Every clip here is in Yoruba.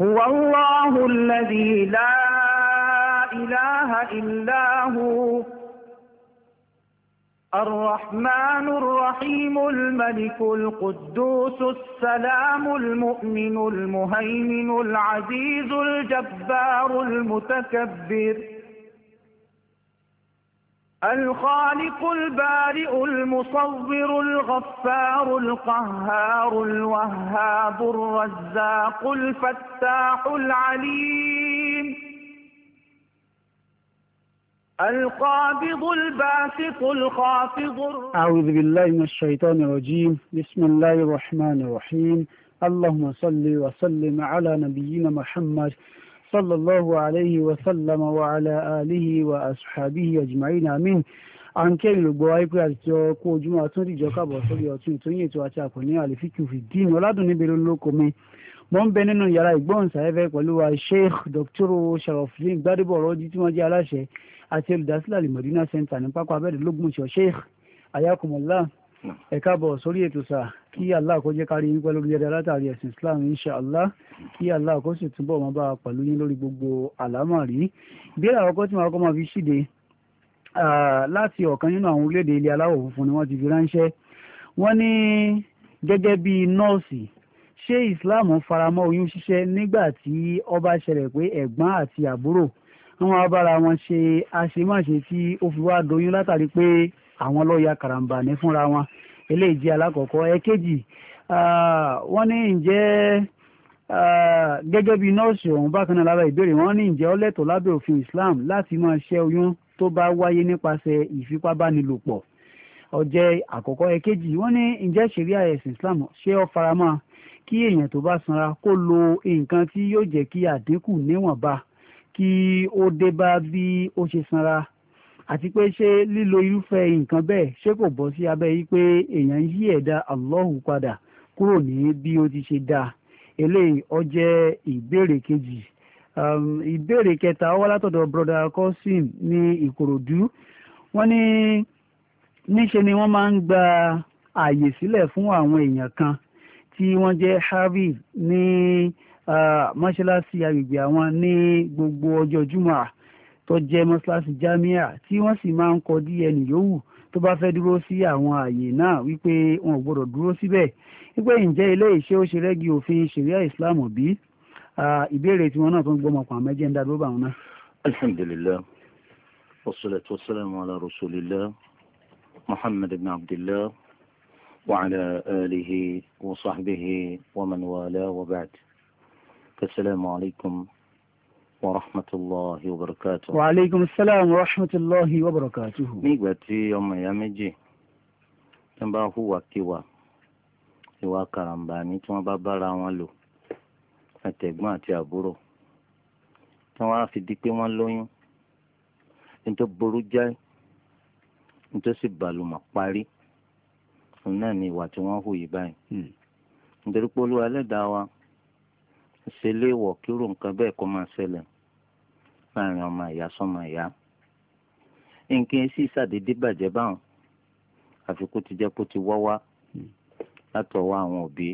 هو الله الذي لا إله إلا هو الرحمن الرحيم الملك القدوس السلام المؤمن المهيمن العزيز الجبار المتكبر الخالق البارئ المصور الغفار القهار الوهاب الرزاق الفتاح العليم القابض الباسط الخافض. أعوذ بالله من الشيطان الرجيم. بسم الله الرحمن الرحيم. اللهم صل وسلم على نبينا محمد صلى الله عليه وسلم وعلى آله وأصحابه أجمعين آمين. àǹkẹ́ ìlúgbọ́ wáyé àti ọkọ̀ ojúmọ́ àtúndìjọ́ káàbọ̀ sórí ọtún ìtòyìn ètò àti àkọ́ní àlèfíkì fìdíìn ọ̀làdùnní bẹ̀rẹ̀ olóko mi. mo ń bẹ nínú yàrá ìgbóhùnsáfẹ́fẹ́ pẹ̀lú wa Sheikh Dr. Sharafdeen Gbadebo Ọ̀rọ̀jí tí wọ́n jẹ́ aláṣẹ àti olùdásílẹ̀ Al-Madina Center ní pápá abẹ́rẹ́ lógúnṣọ́. Sheikh ayakumullah ẹ káàbọ̀ sórí ètò sà. kí Allah kó jẹ́ kárí yín pẹ̀lú orílẹ̀-èdè látàrí ẹ̀sìn Islam inshallah. kí Allah kó sì túbọ̀ máa bá wa pẹ̀lú yín lórí gbogbo àlámọ̀rí. ìbéèrè àkọ́kọ́ tí màá kọ́ máa fi ṣíde láti ọ̀kan nínú àwọn orílẹ̀-èdè ilẹ̀ aláwọ̀ funfun ni wọ́n ti fi ránṣẹ́. wọ́n ní gẹ́gẹ́ bí nọ́ọ̀sì, ṣé Islam faramọ́ oyún ṣíṣẹ́ nígbà tí ó bá ṣẹlẹ̀ pé ẹ̀gbọ́n àti àbúrò wọn á bára wọn ṣe àṣemáṣe tí ó fi wá doyún látàrí pé àwọn ló ya karambani fúnra wọn? eléyìí jẹ́ alákọ̀ọ́kọ́. ẹ̀kejì, wọ́n ní ǹjẹ́ gẹ́gẹ́ bí nọ́ọ̀sì ọ̀hún bákan náà lára ìbéèrè, wọ́n ní ǹjẹ́ ó lẹ́tọ̀ọ́ lábẹ́ òfin Islam láti máa ṣẹ́ oyún tó bá wáyé nípasẹ̀ ìfipábánilòpọ̀? ó jẹ́ àkọ́kọ́. ẹ̀kejì, wọ́n ní ǹjẹ́ ṣẹ̀ríà ẹ̀sìn Islam ṣé ó faramọ́ kí èèyàn tó bá sanra kó lo nǹkan tí yóò jẹ́ kí àdínkù níwọ̀nba kí ó dé bá bí ó ṣe sanra, àti pé ṣé lílo irúfẹ́ nǹkan bẹ́ẹ̀ ṣé kò bọ́ sí abẹ́ yìí pé èèyàn yí ẹ̀dá Allahu padà kúrò ní bí ó ti ṣe dáa? eléyìí ó jẹ́ ìbéèrè kejì. ìbéèrè kẹta ó wá látọ̀dọ̀ broda Kosim ní Ìkòròdú. wọ́n ní níṣe ni wọ́n máa ń gba ààyè sílẹ̀ fún àwọn èèyàn kan tí wọ́n jẹ́ hafiz ní mọ́ṣáláṣí agbègbè àwọn ní gbogbo ọjọ́ jùmọ̀ tó jẹ́ mọ́ṣáláṣí jamia, tí wọ́n sì máa ń kọ dí ẹnì yòówù tó bá fẹ́ dúró sí àwọn ààyè náà wípé wọn ò gbọ́dọ̀ dúró síbẹ̀, wípé ǹjẹ́ ilé ìṣe ó ṣe rẹ́gí òfin ṣẹ̀ríà Islam bí? ìbéèrè tí wọ́n náà tó ń gbọ́mọ pàmò ẹjẹ́ ń dá ló bá wọn náà. alhamdulillah wassalatu wassalamu ala rasulillah muhammad ibn abdillah wa ala alihi wa sahbihi wa man wala wa ba'd. assalamu alaikum wa rahmatullahi wa barakatuh. wa alaikum assalam wa rahmatullahi wa barakatuh. nígbà tí ọmọ ìyá méjì tó bá hùwà kíwà ìwà karambani tí wọ́n bá bára wọn lò, àtẹ̀gbọ́n àti àbúrò, tí wọ́n á fi di pé wọ́n lóyún, nítorí burú jáì, nítorí sì bàlùmọ̀ parí, òun náà ni ìwà tí wọ́n hù yìí báyìí. nítorí pé Olúwa Ẹlẹ́dàá wa ṣe léèwọ̀ kírò nǹkan bẹ́ẹ̀ kó máa ṣẹlẹ̀ láàrin ọmọ ìyá sọ́mọ ìyá. nǹkan sì ṣàdédé bàjẹ́ báwọn, àfi kó ti jẹ́ kó ti wọ́ wá látọwọ́ àwọn òbí.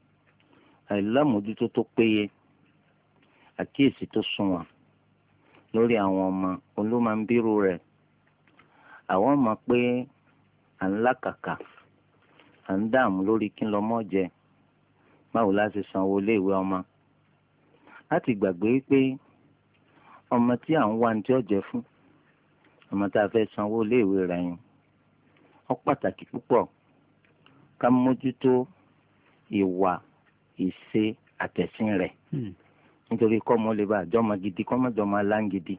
àìlámójútó tó péye, àkíyèsí tó sunwọ̀n lórí àwọn ọmọ olóma ń bírú rẹ̀. àwọn ọmọ pé à ń làkàkà, à ń dààmú lórí kí n lọ́mọ jẹ, báwo la ṣe sanwó iléèwé ọmọ, láti gbàgbé pé ọmọ tí à ń wá ní tí ó jẹ fún, ọmọ tá a fẹ́ sanwó iléèwé rẹ̀ yẹn, ó pàtàkì púpọ̀ ká mójútó ìwà ìṣe àtẹ̀sìn rẹ̀, nítorí kọ́mọ lè bá àjọmọ gidi kọ́mọjọmọ aláǹgidi.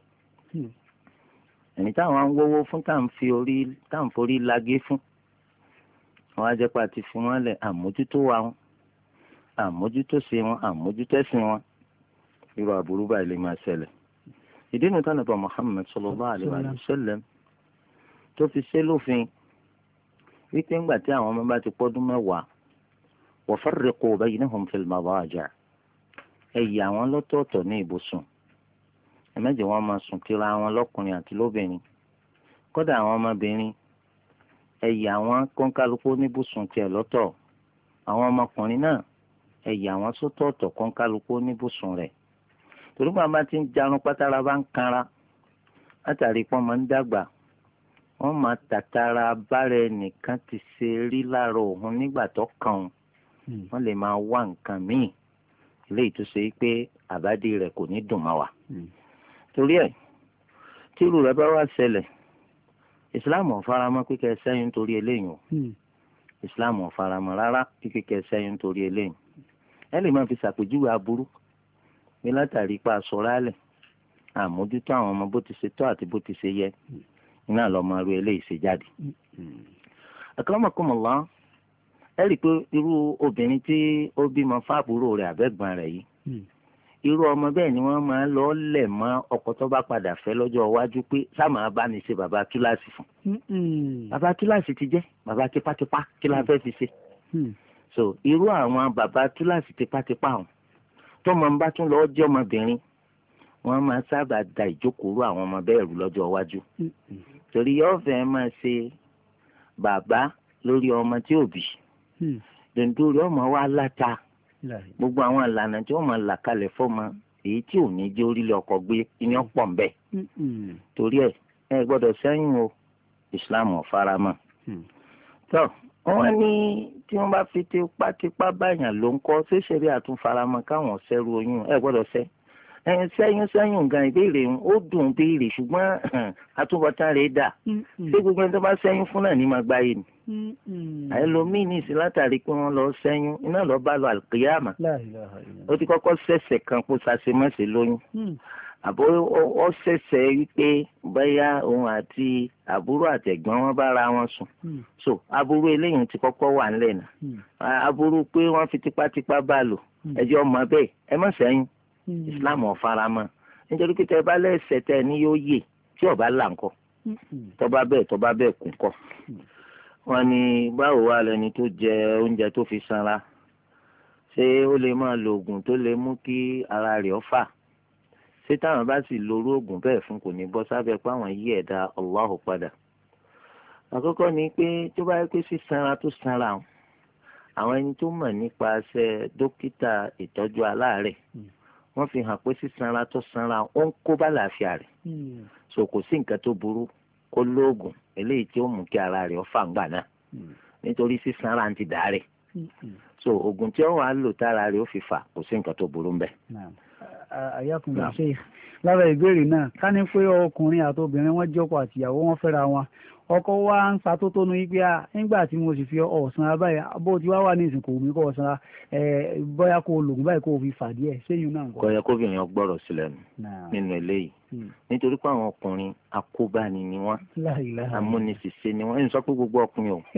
ẹni táwọn ń wọ́wọ́ fún tá à ń forí lagé fún, wọn á jẹ́ pé àti fi wọ́n lẹ̀ àmójútó wa wọn, àmójútó sí wọn, àmójútó ẹ̀sìn wọn, irú àbúrú báyìí lè máa ṣẹlẹ̀. ìdí nu tánà bá Muhammad sallallahu alaihi wa sallam tó fi ṣe lófin wípé ńgbà tí àwọn ọmọ bá ti pọ́dún mẹ́wàá, wa farriqu baynahum fil madaji', ẹ yà wọ́n lọ́tọ̀ọ̀tọ̀ ní ibùsùn, ẹ má jẹ́ wọ́n máa sùn kíra wọn lọ́kùnrin àti lóbìnrin. kódà àwọn ọmọbìnrin ẹ yà wọ́n kọ́ńkálukú níbùsùn tiẹ̀ lọ́tọ̀, àwọn ọmọkùnrin náà ẹ̀yà wọn sọ́tọ̀ọ̀tọ̀ kan kálukú níbùsùn rẹ̀ torí pé àbá ti ń jarun pátára bá ń kanra látàrí pọ́n máa ń dàgbà wọ́n máa tàtàrà bára ẹnìkan ti ṣe rí lára òun nígbà tó kàn òun wọ́n lè máa wá nǹkan míì eléyìí tó ṣe pé àbádé rẹ̀ kò ní dùn máa wà. torí ẹ̀ tí irú rẹ̀ bá wá ṣẹlẹ̀ ìsìláàmù ò faramọ́ pé kẹ́ ẹ ṣẹ́yún nítorí eléyìí o ìsìláàmù ò faramọ́ rárá pé kẹ́ ẹ ṣẹ́yún nítorí eléyìí ẹ lè máa fi ṣàpèjúwe aburú pé látàrí ipa àsọ̀rálẹ̀ àmójútó àwọn ọmọ bó ti ṣe tọ́ àti bó ti ṣe yẹ iná lọ máa ru eléyìí ṣe jáde. akramakumullah ẹ rí i pé irú obìnrin tí ó bímọ fáàbúrò rẹ̀ àbẹ́gbọ́n rẹ̀ yìí irú ọmọ bẹ́ẹ̀ ni wọ́n máa lọ lẹ̀ mọ́ ọkọ tó bá padà fẹ́ lọ́jọ́ iwájú pé sáà bá ní ṣe bàbá kíláàsì fún. bàbá kíláàsì ti jẹ́ bàbá tipátipá kí la fẹ́ fi ṣe. so irú àwọn bàbá kíláàsì tipátipá ọ̀hún tó máa ń bá tún lọ́ọ́ jẹ́ ọmọbìnrin wọ́n máa sábà da ìjókòó àwọn ọmọ bẹ́ẹ̀ rú lọ́jọ́ iwájú. torí yóò fẹ́ máa ṣe bàbá lórí ọmọ tí ò bí dòńdó ọmọ wa láta gbogbo àwọn ìlànà tí wọ́n máa là kalẹ̀ fọ́mọ èyí tí ò ní jẹ́ orílẹ̀ ọkọ gbé iná pọ̀ ń bẹ̀. torí ẹ gbọ́dọ̀ sẹ́yìn o ìsìláàmù ò faramọ́. tó wọ́n ní tí wọ́n bá fi tipátipá báyàn ló ń kọ́ ṣéṣeré àtúnfaramọ́ káwọn ṣẹ́rú oyún gbọ́dọ̀ sẹ́ sẹ́yìn gan ìbéèrè ó dùn béèrè ṣùgbọ́n àtúbọ̀tán rẹ̀ dà ṣé gbogbo ẹni tó bá sẹ́yìn fún náà ní máa gbáyé ni. àìlómìn ní ìsìn látàrí pé wọ́n lọ sẹ́yìn iná lọ bá lọ àlùkìyàmà ó ti kọ́kọ́ ṣẹ̀ṣẹ̀ kan kó ṣàṣemọ́ṣe lóyún àbó ó ṣẹ̀ṣẹ̀ wípé bóyá òun àti àbúrò àtẹ̀gbọ́n wọn bára wọn sùn so aburú eléyìí ti kọ́kọ́ wà ńlẹ̀ náà aburú pé wọ́n fi tipátipá bá lò ẹjọ́ ọmọ bẹ́ẹ̀ ẹ má sẹ́yìn islam ò faramọ́ nítorí pé tẹ bá lẹ́sẹ̀ tẹ ní yóò yè tí ọba là ń kọ́ tọba bẹ́ẹ̀ kún kọ́. wọ́n ní báwo wá lẹni tó jẹ oúnjẹ tó fi sanra ṣé ó lè máa lo oògùn tó lè mú kí ara rẹ̀ ó fà ṣé táwọn bá sì lo orú oògùn bẹ́ẹ̀ fún kò ní bọ́ sábẹ́ pé àwọn yí ẹ̀dá Allahu padà. àkọ́kọ́ ni pé tó bá yẹ pé sísanra tó sanra àwọn ẹni tó mọ̀ nípasẹ̀ dókítà ìtọ́jú aláàárẹ̀ wọ́n fi hàn pé sísanra tó sanra ó ń kó bá làáfíà rẹ̀ so kò sí nǹkan tó burú kó lóògùn eléyìí tí ó mú kí ara rẹ̀ ó fà ń gbà náà nítorí sísanra ti dà rẹ̀ so oògùn tí ó wà á lò tára rẹ̀ ó fi fà kò sí nǹkan tó burú ńbẹ̀. àyàkùnrin ṣe lára ìbéèrè náà ká ní pé ọkùnrin àti obìnrin wọn jọkọ àtìyàwó wọn fẹ́ra wọn ọkọ wa ń ṣàtótónu yìí pé nígbà tí mo sì fi ọ̀sán abáyé bó ti wá wà ní ìsìn kò mí kọ́ ọ̀sán bóyá kó o lògùn báyìí kó o fi fà díẹ̀ séyìn náà. kò yẹ kóbìnrin gbọ́rọ̀ sílẹ̀ nínú eléyìí nítorí pé àwọn ọkùnrin akóbáni ni wọ́n amúnisìṣe ni wọ́n ẹni sọ pé gbogbo ọkùnrin o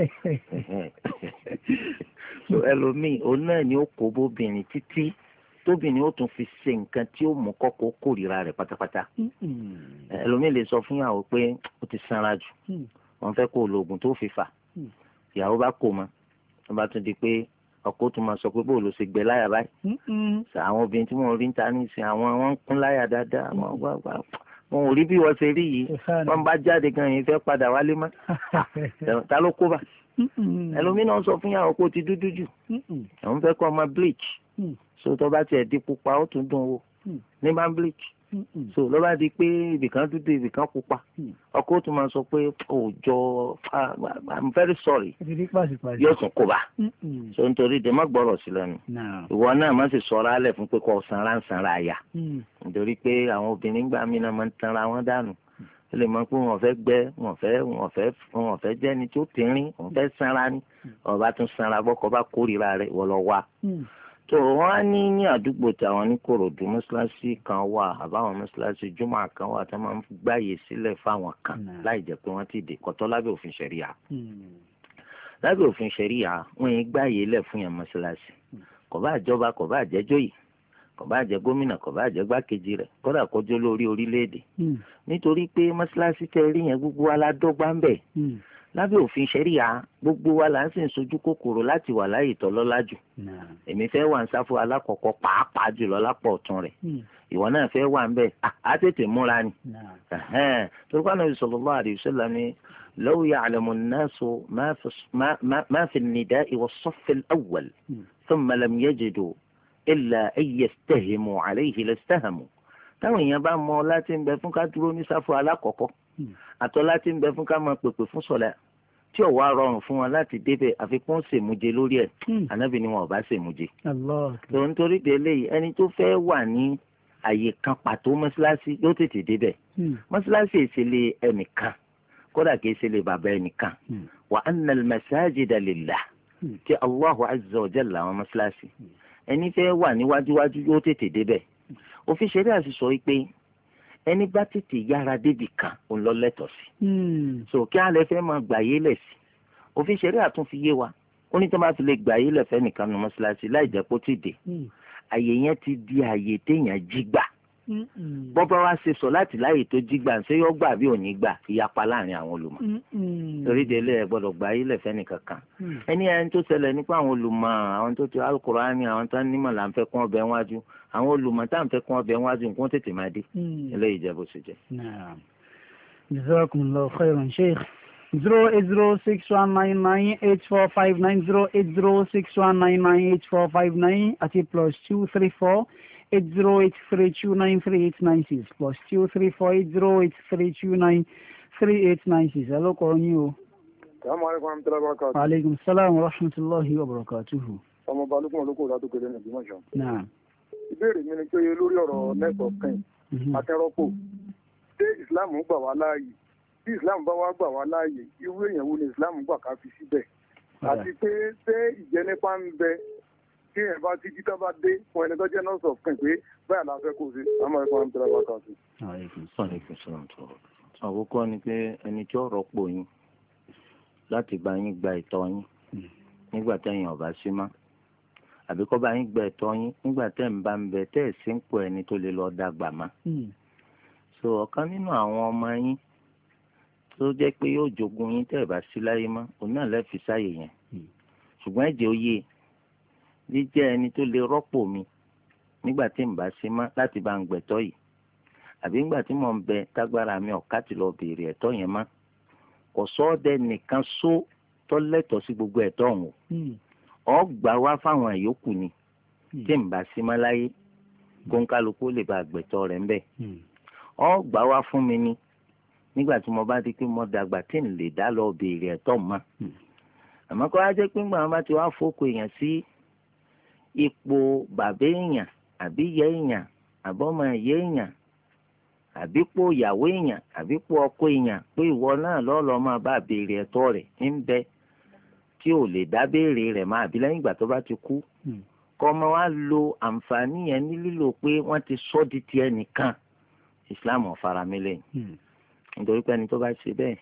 ẹlòmíì òun náà ni ó kó bóbìnrin títí tóbìnrin ó tún fi ṣe nǹkan tí ó mú kọ́kọ́ kórìíra rẹ̀ pátápátá ẹlòmíì lè sọ fún ìyàwó pé ó ti sanra jù wọ́n fẹ́ kó o lo oògùn tó fi fà ìyàwó bá kó mọ́ wọ́n bá tún di pé ọkọ tún máa sọ pé bóòlù ṣe gbẹ láyà báyìí àwọn obìnrin tí wọ́n rí ń ta ní ìsìn àwọn wọ́n ń kún láyà dáadáa wọn ò rí bí wọ́n ṣe rí yìí wọ́n bá jáde gan yìí fẹ́ padà wálé mọ́ ta ló kó bá ẹlòmíì náà sọ fún ìyàwó pé ó ti dúdú jù àwọn fẹ́ kọ́ ọmọ bleach so tó bá tiẹ̀ di pupa ó tún dùn wò ní bá ń bleach so ló bá di pé ibìkan dúdú ibìkan pupa ọkọ tún máa sọ pé òòjọ́ I'm very sorry yóò tún kó bá so nítorí dè má gbọ́rọ̀ sí lẹ́nu ìwọ náà má sì sọ̀rọ̀ alẹ̀ fún pé kò sanra ń sanra àyà nítorí pé àwọn obìnrin gbà mí náà máa ń tanra wọn dànù ó lè mọ pé wọn fẹ́ gbẹ wọn fẹ́ jẹ́ ni tó tínrín wọn fẹ́ sanra ni ọba tún sanra bọ́kọ bá kórìíra rẹ̀ wọ́n lọ wá. tó wọ́n á ní àdúgbò táwọn ní Kòròdú mọ́ṣáláṣí kan wà àbáwọn mọ́ṣáláṣí jùmọ̀ kan wà tó máa ń gbàyè sílẹ̀ fáwọn kan láì jẹ́ pé wọ́n ti dè kọ́tọ́ lábẹ́ òfin ṣẹ̀ríà. lábẹ́ òfin ṣẹ̀ríà wọ́n yẹn gbàyè lẹ̀ fún yẹn mọ́ṣáláṣí kò bá jọba kò bá jẹ́jọ́yè kò bá jẹ́ gómìnà kò bá jẹ́ gbákejì rẹ̀ kódà kọjọ́ lórí orílẹ̀-èdè nítorí pé mọ́ṣáláṣí tẹ́ rí yẹn gbogbo wa la dọ́gba ń bẹ̀ lábẹ́ òfin ṣẹ́ríà gbogbo wa là ń sì ń sojú kòkòrò láti wà láyè tọ́lọ́lá jù èmi fẹ́ wà ń sáfù alákọ̀ọ́kọ́ pàápàá jùlọ lápò ọ̀tún rẹ̀ ìwọ náà fẹ́ wà ń bẹ̀ á tètè múra ni torí pé Ànábì sallallahu alaihi wasallam ni law ya'lamu an-nasu ma fi an-nida'i was-saff al-awwal thumma lam yajidu illa an yastahimu alayhi lastahamu. táwọn èèyàn bá mọ láti ń bẹ fún ká dúró ní sáfù alákọ̀ọ́kọ́ àtọ́ láti ń bẹ fún ká máa pèpè fún sọ̀lá tí ò wá rọrùn fún wọn láti débẹ̀ àfikún ṣèmúje lórí ẹ̀ ànábì ni wọn ò bá ṣèmúje. tó ń torí délé yìí ẹni tó fẹ́ wà ní àyè kan pàtó mọ́ṣáláṣí yóò tètè débẹ̀. mọ́ṣáláṣí ìṣẹ̀lẹ̀ ẹnìkan kódà kìí ṣẹlẹ̀ bàbá ẹnìkan wa anna al-masajida lillah tí Allahu azza wa jalla àwọn mọ́ṣáláṣí ẹni fẹ́ wà níwájúwájú yóò tètè débẹ̀. òfin ṣẹ̀ríà àti sọ pé ẹni bá tètè yára débì kan òun lọ lẹ́tọ̀ọ́ sí. so kí alẹ́ fẹ́ máa gbà yé lẹ̀ sí. òfin ṣẹ̀ríà tún fi yé wa ó ní tí wọ́n bá fi lè gbà yé lẹ̀ fẹ́ nìkan nu mọ́ṣáláṣí láì jẹ́ kó ti dé àyè yẹn ti di àyè téèyàn jí gbà. bọ́bá wa ṣe sọ láti láyè tó jí gbà ṣé yóò gbà bí ò ní gbà ìyapa láàrin àwọn olùmọ̀. torí délé ẹ gbọ́dọ̀ gbà yé lẹ̀ fẹ́ nìkan kan. ẹni tó ṣẹlẹ̀ nípa àwọn olùmọ̀ àwọn tó ti Al-Qur'ani àwọn tó nímọ̀ là ń fẹ́ kún ọbẹ̀ wájú àwọn olùmọ̀ tá à ń fẹ́ kún ọbẹ̀ wájú nǹkan tètè máa dé. eléyìí jẹ́ bó ṣe jẹ́. Jazakumullahu khairan Sheikh. 08061998459 08061998459 àti +234 8083293896 +234 8083293896. Alókọ̀ọ́ yín o. Assalamu alaikum warahmatullahi wabarakatuh. Wa alaikum salam wa rahmatullahi wa barakatuhu. Ọmọ balùkùn olóko ìlà tó kéde ní ìgbìmọ̀ṣọ́. Náà. Ìbéèrè mi ni pé lórí ọ̀rọ̀ network kan akẹ́rọ́pò ṣé Islam gbà wá láàyè bí Islam bá wá gbà wá láàyè irú èèyàn wo ni Islam gbà ká fi síbẹ̀ àti pé ṣé ìjẹnipa ń bẹ kí ẹ̀ bá ti jí tó bá dé fún ẹni tó jẹ́ nurse of kin pé báyà la fẹ́ kó o ṣe àmọ́ ẹ̀kọ́ àmì tẹ́lẹ̀ wá kà sí. àkọ́kọ́ ni pé ẹni tí ó rọ́pò yín láti bá yín gba ìtọ́ yín nígbà tẹ́yìn ọ̀bá sí mọ́ àbí kọ́ bá yín gba ìtọ́ yín nígbà tẹ́ ń bá ń bẹ tẹ́ ẹ̀ sí ń pọ̀ ẹni tó lè lọ dàgbà mọ́. so ọ̀kan nínú àwọn ọmọ yín tó jẹ́ pé yóò jogún yín tẹ́ ẹ̀ bá sí láyé mọ́ òun náà lẹ́ẹ̀fi sáyè yẹn ṣùgbọ́n ẹ̀jẹ̀ òye jíjẹ́ ẹni tó lè rọ́pò mi nígbà tí ń bá sí mọ́ láti bá ń gbẹ̀tọ́ yìí àbí nígbà tí mò ń bẹ tágbára mi ọ̀ká ti lọ béèrè ẹ̀tọ́ yẹn mọ́ kò sọ́ọ́dẹ nìkan só tọ́lẹ́tọ̀ sí gbogbo ẹ̀tọ́ ọ̀hún ọgbà wá fáwọn ìyókù ni tí ń bá sí mọ́ láyé kóńkálukú lè bá gbẹ̀tọ́ rẹ̀ ń bẹ̀ ọgbà wá fún mi ni nígbà tí mo bá di pé mo dàgbà tí ń lè dá lọ béèrè ẹ̀tọ́ mọ́ àmọ́ kó wá jẹ́ pé ńgbà wọn bá ti wá fókò èèyàn sí ipò bàbá èèyàn àbí ìyá èèyàn àbọ́mọ ìyá èèyàn àbípò ìyàwó èèyàn àbípò ọkọ èèyàn pé ìwọ náà lọ́ọ̀lọ́ máa bá béèrè ẹ̀tọ́ rẹ̀ ń bẹ tí ò lè dá béèrè rẹ̀ máa bí lẹ́yìn ìgbà tó bá ti kú kọ́ ọmọ wa lo àǹfààní yẹn ní lílo pé wọ́n ti sọ́ di ti ẹnìkan Islam ò fara mi lẹ́yìn nítorí pé ẹni tó bá ṣe bẹ́ẹ̀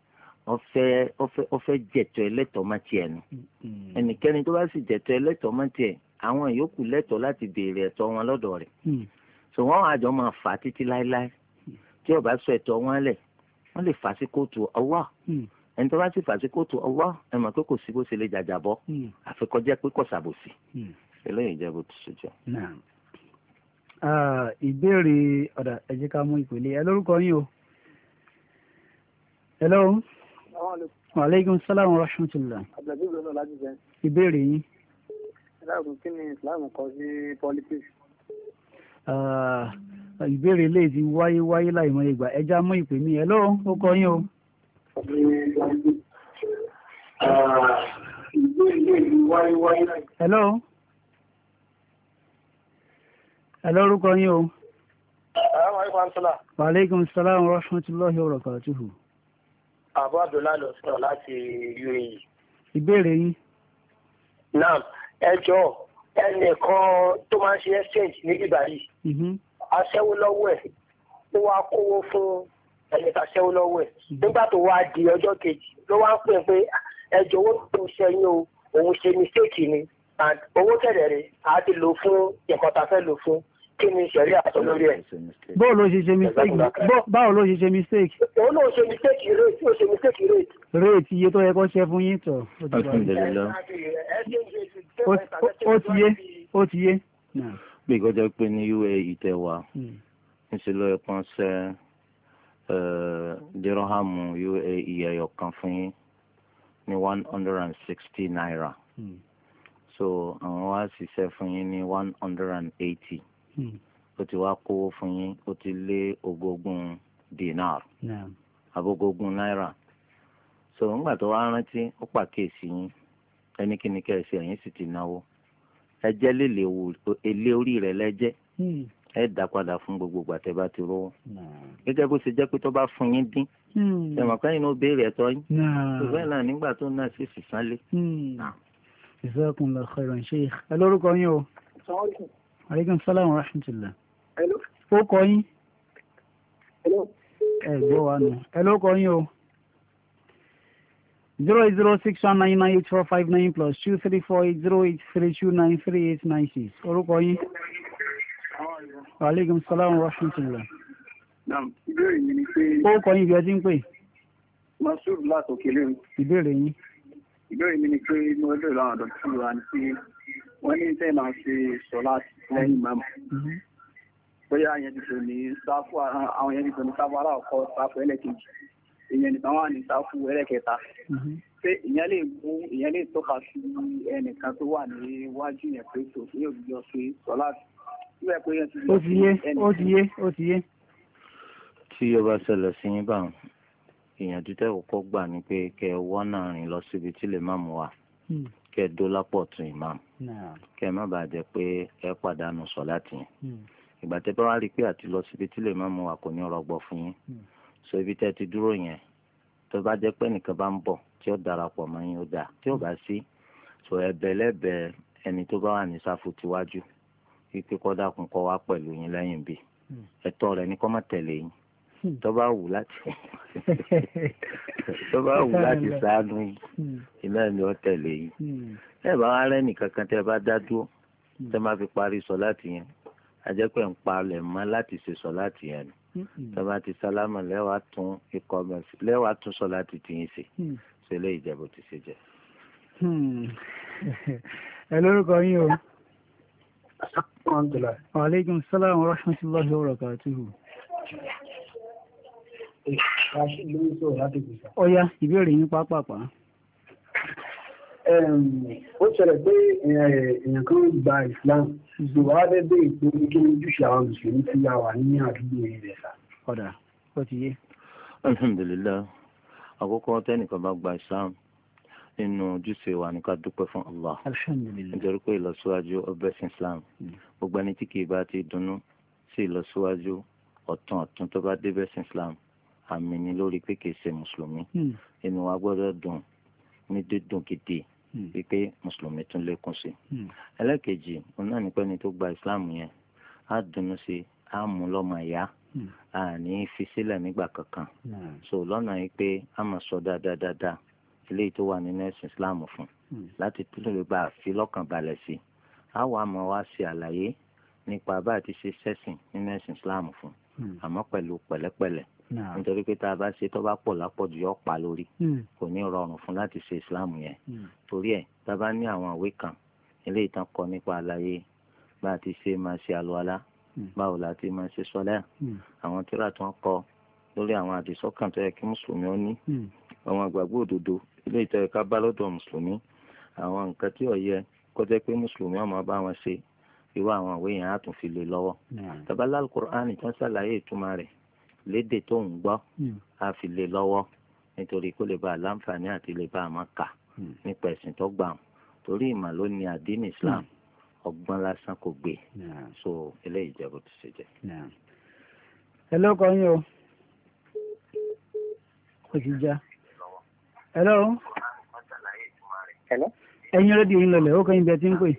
ó fẹ́ jẹ̀tọ́ ẹlẹ́tọ̀ọ́ má tiẹ̀ nù ẹnikẹ́ni tó bá sì jẹ̀tọ́ ẹlẹ́tọ̀ọ́ má tiẹ̀ àwọn yòókù lẹ́tọ̀ọ́ láti béèrè ẹ̀tọ́ wọn lọ́dọ̀ rẹ̀ so wọ́n àjọ máa fà á títí láéláé tí ó bá sọ ẹ̀tọ́ wọn lẹ̀ wọ́n lè fà á sí kóòtù Allah ẹni tó bá sì fà á sí kóòtù Allah ẹ mọ̀ pé kò sí bó ṣe lè jàjà bọ́ àfikọ́jẹ́ pé kò ṣàbòsí eléyìí jẹ́ bó ti ṣe jẹ́. ìbéèrè ọ̀dà ẹ jẹ́ ká mú ìpele ẹ lórúkọ yín o. hello. wa aleykum salaam wa rahmatulah. ìbéèrè yín. ìdáàbò kí ni Islam kọ sí politics. ìbéèrè lè ti wáyé láìmọ̀ ìgbà ẹja mú ìpè mí ẹ lóhùn ó kọ yín o. hello. hello orúkọ yín o. wa aleykum salaam wa rahmatulahi wa barakatuhu. Abu Abdullahi lọ sọ̀rọ̀ láti UAE. ìbéèrè yín. náà ẹ jọ̀ọ́ ẹnìkan tó máa ń ṣe exchange ní bíbá yìí aṣẹ́wó lọ́wọ́ ẹ̀ ó wá kówó fún ẹnìkan aṣẹ́wó lọ́wọ́ ẹ̀ nígbà tó wá di ọjọ́ kejì ló wá ń pè pé ẹ jọ̀wọ́ tó ṣe yín o òun ṣe mistake ni owó tẹ̀lẹ̀ rẹ̀ á ti lò fún nǹkan tá a fẹ́ lò fún kí ni ìṣẹ̀rí àtọ́ lórí ẹ̀. báwo ló ṣe ṣe mistake báwo ló ṣe ṣe mistake. òun náà ṣe mistake rate ó ṣe mistake rate. rate iye tó yẹ kó ṣe fún yín tọ̀. ó ti yé. bí ìkọjá pé ní UAE tẹ wá níṣẹ́ ló yẹ kán ṣe dírọ́hàmù UAE ẹyọ kan fún yín ní 160 naira. so àwọn wá ṣiṣẹ́ fún yín ní 180 ó ti wá kówó fún yín ó ti lé ogógún dinar abógógún náírà so ńgbà tó wá rántí ó pàkíyèsí yín ẹni kí ni kẹ́ẹ̀sì ẹ̀yìn sì ti náwó ẹjẹ́ lèlè èlé orí rẹ̀ lẹ́jẹ́ ẹ dá padà fún gbogbo gbàtẹ́ bá ti rówó gẹ́gẹ́ bó ṣe jẹ́ pé tó bá fún yín dín ẹ̀mọ̀ kẹ́yìn ló béèrè ẹ̀tọ́ yín ṣùgbọ́n náà nígbà tó náà sì sì sánlé. Jazakumullahu khairan Sheikh. Ẹ lórúkọ yín o. Aleykum salaam wa rahmatullah. Ó kọ yín. Ẹ gbọ́ wa nù. Ẹ lórúkọ yín o. 08061998459 plus 2348083293896. Orúkọ yín. Aleykum salaam wa rahmatullah. Ìbéèrè mi ni pé. Ó kọ yín bí ẹ ti ń pè. Masud láti Òkèlè. Ìbéèrè yín. Ìbéèrè mi ni pé mo lè lọ àwọn dọ̀tí wa ní pé wọ́n ní tẹ́ máa ṣe sọ́lá lẹ́yìn ìmáàmù. Bóyá yẹn ti tò ní sáfù àwọn yẹn ti tò ní sáfù aláàkọ́ sáfù ẹlẹ́kejì. Ìyẹn nìkan wà ní sáfù ẹlẹ́kẹta. Pé ìyẹn lè tọ́ka sí ẹnìkan tó wà níwájú yẹn pé tò sí òbíjọ ṣe sọ́lá. Ó ti yé. Tí ó bá ṣẹlẹ̀ sí yín báwọn ìyànjú tẹ́ kọ́kọ́ gbà ní pé kẹ́ ẹ wọ́nà rìn lọ síbi tí lè máàmù wà kẹ́ ẹ dó lápọ̀ tún ìmáàmù kẹ́ ẹ má bàa jẹ́ pé ẹ pàdánù sọ̀láàtì yẹn ìgbà tẹ́ bá wá rí i pé àti lọ síbi tí lè máàmù wà kò ní rọgbọ fún yín so ibi tẹ́ ti dúró yẹn tó bá jẹ́ pé nìkan bá ń bọ̀ tí ó darapọ̀ mọ́ yín ó dà tí ó bá sí so ẹ̀bẹ̀ lẹ́bẹ̀ ẹni tó bá wà ní sáfù tiwájú wípé kó dákun kó wá pẹ̀lú yín lẹ́yìn bí ẹ̀tọ́ rẹ̀ ní kó má tẹ̀lé yín tó bá wù láti ṣàánú yìí iná ni ó tẹ̀lé yìí ẹ bá wá rẹ́nì kankan tẹ́ bá dá dúró tẹ́ máa fi parí sọ̀láàtì yẹn àjẹpẹ́ ń palẹ̀ mọ́ láti ṣe sọ̀láàtì yẹn ni tẹ́ bá ti sálámà lẹ́wàá tún sọ̀láàtì tì yín ṣe lé ìjẹ́bù ti ṣe jẹ́. Ẹ lórúkọ yín o. Wa alaikum salaam wa rahmatullahi wa barakatuhu. Ọya ìbéèrè yín pápápá. Ó ṣẹlẹ̀ pé èèyàn kan gba Islam ìṣòwò abẹ́bẹ́ ìpé kí ní ojúṣe àwọn mùsùlùmí tí a wà ní àdúgbò ilẹ̀ sà. Ọ̀dà ó ti yé. Alhamdulillah àkọ́kọ́ tẹ́nìkan bá gba Islam nínú ojúṣe wa ní ká dúpẹ́ fún Allah. Alhamdulillah. Nítorí pé ìlọsíwájú ọbẹ̀ sí Islam gbogbo ẹni tí kìí bá ti dunnú sí ìlọsíwájú ọ̀tún tó bá débẹ̀ sí Islam àmì ni lórí pé kìí ṣe mùsùlùmí inú wa gbọ́dọ̀ dùn ní dídùn gidi wípé mùsùlùmí tún lékún sí. ẹlẹ́kejì òun náà ní pẹ́ni tó gba Islam yẹn á dunnú sí á mú lọ́mọ ìyá à ní fi sílẹ̀ nígbà kankan so lọ́nà yìí pé a máa sọ dáadáa eléyìí tó wà nínú ẹ̀sìn Islam fún láti tún lè bá a fi lọ́kàn balẹ̀ sí á wà máa wá ṣe àlàyé nípa bá a ti ṣe sẹ́sìn nínú ẹ̀sìn Islam fún àmọ́ pẹ̀lú pẹ̀lẹ́pẹ̀lẹ́ nítorí pé tá a bá ṣe tó bá pọ̀ lápọ̀jù yọ pa lórí kò ní rọrùn fún láti ṣe Islam yẹn torí ẹ̀ tá a bá ní àwọn ìwé kan eléyìí tán kọ nípa àlàyé bá a ti ṣe máa ṣe àlùwàlá báwo la ti máa ṣe sọlẹ́ àwọn tírà tí wọ́n kọ lórí àwọn àdìsọ́kàn tó yẹ kí mùsùlùmí ó ní àwọn àgbàgbọ́ òdodo eléyìí tó yẹ ká bá lọ́dọ̀ mùsùlùmí àwọn nǹkan tí ó yẹ kó jẹ́ pé mùsùlùmí ó máa bá wọn ṣe irú àwọn ìwé yẹn á tún fi lè lọ́wọ́ tàbálà Al-Qur'ani tó ń ṣàlàyé ìtumọ̀ rẹ̀ lédè tó ń gbọ́ á fi lè lọ́wọ́ nítorí kó lè bá a láǹfààní àti lè bá a máa kà nípa ẹ̀sìn tó gbà wọn torí ìmọ̀ ló ní àdínì Islam ọgbọ́n lásán kò gbé so eléyìí jẹ́ bó ti ṣe jẹ́. ẹ lọ́kọ̀ yín o kò sì já. Hello. Ẹ̀yin rédíò yín lọlẹ̀ ó kẹ́yìn bí ẹ ti ń pè.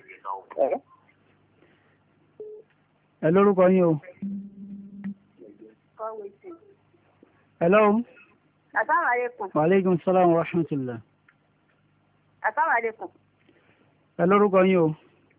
Ẹ lórúkọ yín o. Hello. Assalamu alaikum. Wa alaikum salaam wa rahmatullah. Assalamu alaikum. Ẹ lórúkọ yín o.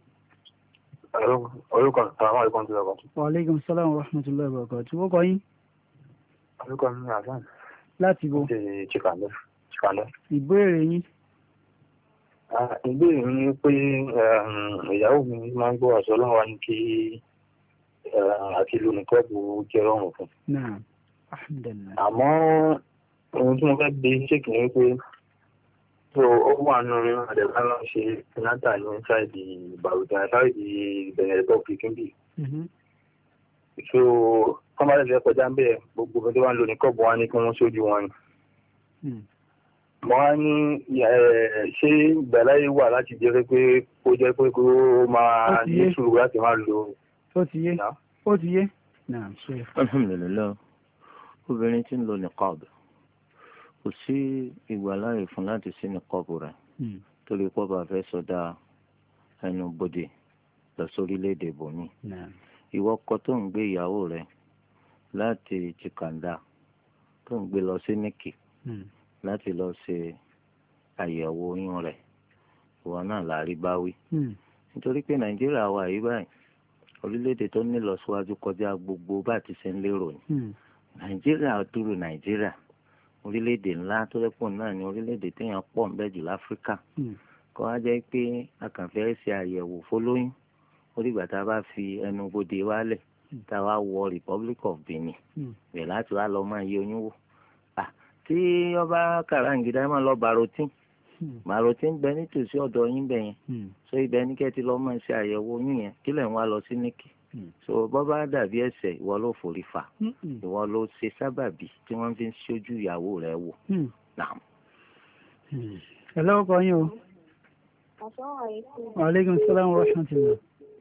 Orúkọ àwọn àìkọ́ tó lọ́kọ̀. Wa alaikum salaam wa rahmatullah wa barakatuh. Ó kọ yín. Orúkọ mi ní Hasan. Láti bo. Chikandé. Ìbéèrè yín. Ìbéèrè mi ni pé ìyàwó mi máa ń gbọ́ àṣọ ọlọ́run wa ní kí àti ìlú nìkọ́ọ̀bù jẹ́ rọrùn fún. Alhamdulillah. Àmọ́ ohun tí mo fẹ́ gbé ṣèkì ni pé so ó wà nù àdẹ̀bá lọ ṣe sinata ní ṣáìdì bàrùdà ṣáìdì Benin Republic níbí. So wọ́n bá lẹ́sẹ̀ kọjá ń bẹ̀ gbogbo ọdún tó wà ń lò ní kọ́ọ̀bù wọn ní kí wọ́n sójú wọn ni. Mo wá ní ṣé ìgbàláyé wà láti jẹ́ pé kó jẹ́ pé kó máa ní sùúrù láti máa lò. Ó ti yé. Ó ti yé. Alhamdulillah, obìnrin tí ń lo niqab kò sí ìgbàláyè fún láti sí niqab rẹ̀ torí pọ́ bá fẹ́ sọdá ẹnu bodè lọ sórílẹ̀-èdè bòmí. Ìwọ ọkọ tó ń gbé ìyàwó rẹ̀ láti Chikanda tó ń gbé lọ sí Níkì láti lọ ṣe àyẹ̀wò oyún rẹ̀ ìwọ náà láàrí báwí. Nítorí pé Nàìjíríà wà yí báyìí orílẹ̀-èdè tó ní ìlọsíwájú kọjá gbogbo bá ti ṣe ń lérò ni. Nàìjíríà dúró Nàìjíríà orílẹ̀-èdè ńlá tó lẹ́pọ̀ náà ni orílẹ̀-èdè téèyàn pọ̀ ń bẹ jù láfíríkà. Kọ́ wá jẹ́ pé a kàn fẹ́ ṣe àyẹ̀wò fólóyún orígbà tá a bá fi ẹnu bodè wálẹ̀ tá a wá wọ Republic of Benin bẹ̀ láti wá lọ máa yẹ oyún wò. Tí ọba kàràǹgídá máa lọ Bàròtín bẹ nítòsí ọ̀dọ̀ yín bẹ̀ yẹn so ibẹ̀ ní kẹ́ ti lọ́ máa ṣe àyẹ̀wò oyún yẹn kí lẹ̀ ń wá lọ sí Níkì. So bọ́bá dàbí ẹ̀ṣẹ̀ ìwọ ló forí fà ìwọ ló ṣe sábàbí tí wọ́n fi ń ṣojú ìyàwó rẹ̀ wò. Ẹ lọ́wọ́ kan yín o. Wa alaikum salaam wa rahmatullah.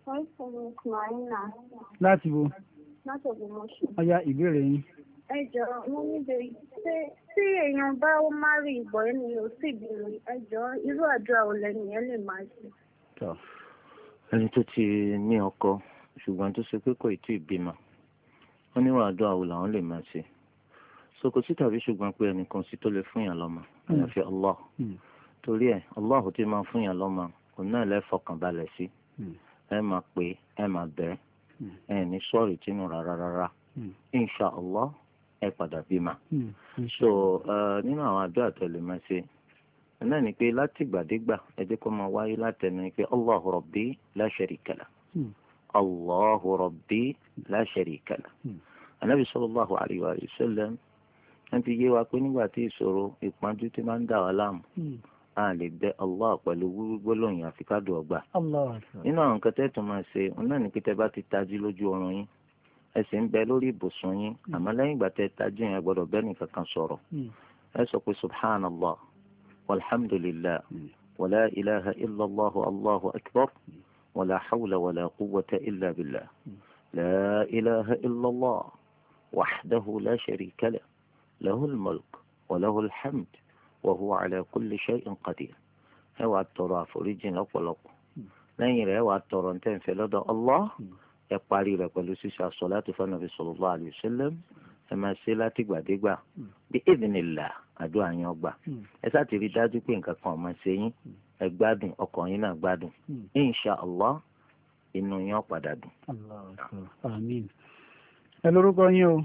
Láti wo? Láti Ògbómọ̀ṣọ́. Ọya ìbéèrè yín. Ẹ jọ̀ọ́ mo ní bèrè tí èèyàn bá ó má rí ìbọ̀ ẹni ò sì bèrè ẹ jọ̀ọ́ irú àdúrà wo lẹ́nu yẹn lè máa ṣe. Ẹni tó ti ní ọkọ ṣùgbọ́n tó ṣe pé kò tí ì bímọ wọ́n níwọ̀n àdúrà wo làwọn lè máa ṣe. So kò sí tàbí ṣùgbọ́n pé ẹnìkan sí tó lè fún yàn lọ́mọ àyàfi Allah. Torí ẹ̀ Allah tí máa fún yàn lọ́mọ òun náà lè fọkàn balẹ̀ sí. Ẹ máa pè ẹ máa bẹ̀ ẹ ní sọ́ọ̀rì tínú rárá. Insha Allah ẹ padà bímọ. So nínú àwọn àdúrà tó lè máa ṣe náà ni pé láti gbàdégbà ẹ jẹ́ kó máa wáyé látẹnu pé Allahu Rabbi la sharika lah. Allahu Rabbi la sharika lah. Ànábì sallallahu alayhi wa sallam wọ́n ti yé wa pé nígbà tí ìṣòro ìpọ́njú tí máa ń dà wá láàmú a lè bẹ Allah pẹ̀lú gbólóhùn àfi ká dùn ọgbà. Nínú àwọn nǹkan tẹ́ tó máa ṣe òun náà ni pé tẹ́ bá ti tají lójú oorun yín ẹ sì ń bẹ lórí ibùsùn yín àmọ́ lẹ́yìn ìgbà tẹ́ tají yẹn gbọ́dọ̀ bẹ́ẹ̀ nìkan kan sọ̀rọ̀. Ẹ sọ pé subhanallah walhamdulillah wala ilaha illallah allahu akbar wala hawla wala quwwata illa billah la ilaha illallah wahdahu la sharika lah lahul mulk wa lahul hamd wa huwa ala kulli shay'in qadir. Ẹ wá tọrọ àforíjìn lọ́pọ̀lọpọ̀ lẹ́yìn rẹ̀ ẹ wá tọrọ ntẹ́ nfẹ́ lọ́dọ̀ Allah ẹ parí rẹ̀ pẹ̀lú ṣíṣe àsọ̀láàtì fún Ànábì sallallahu alayhi wa sallam ẹ máa ṣe láti gbàdégbà bí idhnillah àdúrà yín ọgbà. Ẹ sáà ti rí dájú pé nǹkan kan máa ṣe yín ẹ gbádùn ọkàn yín náà gbádùn insha Allah inú yín ó padà dùn. Àmín. Ẹ lórúkọ yín o.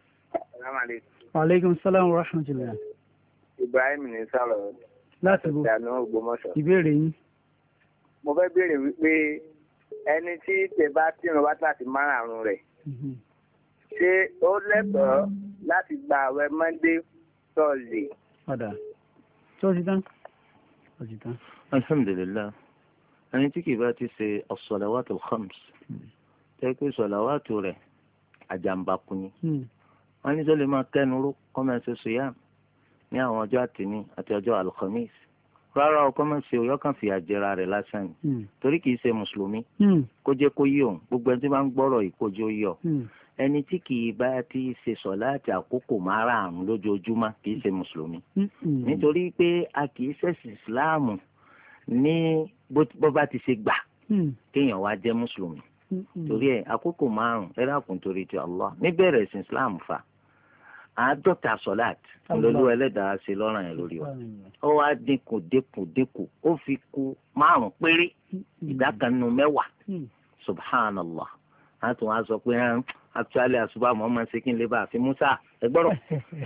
Wa alaikum salaam wa rahmatullah. Ibrahim ní sálọ láti bo ìbéèrè yín. Mo fẹ́ béèrè wípé ẹni tí tẹ bá tìrun wákàtí márùn-ún rẹ̀ ṣé ó lẹ́tọ̀ọ́ láti gba àwẹ̀ Monday Thursday. Padà tó ti tán. Alhamdulillah, ẹni tí kì bá ti ṣe as-salawatul khams tẹ́ pé sọ̀làwátù rẹ̀ àjàmbákú ni wọ́n ní sọ lè máa kẹ́nu ró kọ́mẹ́sì sùyàm ní àwọn ọjọ́ àtìní àti ọjọ́ alkhamis rárá o kọ́mẹ́sì òyọ́ kan fìyà jẹra rẹ̀ lásán ni torí kìí ṣe mùsùlùmí kó jẹ́ kó yí òun gbogbo ẹni tí máa ń gbọ́rọ̀ ìkójó yọ ẹni tí kìí bá ti ṣe sọ̀láàtì àkókò márààrún lójoojúmọ́ kìí ṣe mùsùlùmí nítorí pé a kìí ṣẹ̀sìn ìsìláàmù ní bó bá ti ṣe gbà kéèyàn wá jẹ́ mùsùlùmí torí ẹ̀ àkókò márùn ẹ dákun torí ti Allah níbẹ̀rẹ̀ ẹ̀sìn islam fa 50 sọ̀láàtì olólùwà ẹlẹ́dàá ṣe lọ́ràn yẹn lórí wa ó wá dínkù ó fi kù 5 péré ìdá kan nínú 10 subhanallah a tún wá sọ pé actually àṣùbà mọ́ máa ṣe kí n lè bá àfi musa ẹgbọ́rọ̀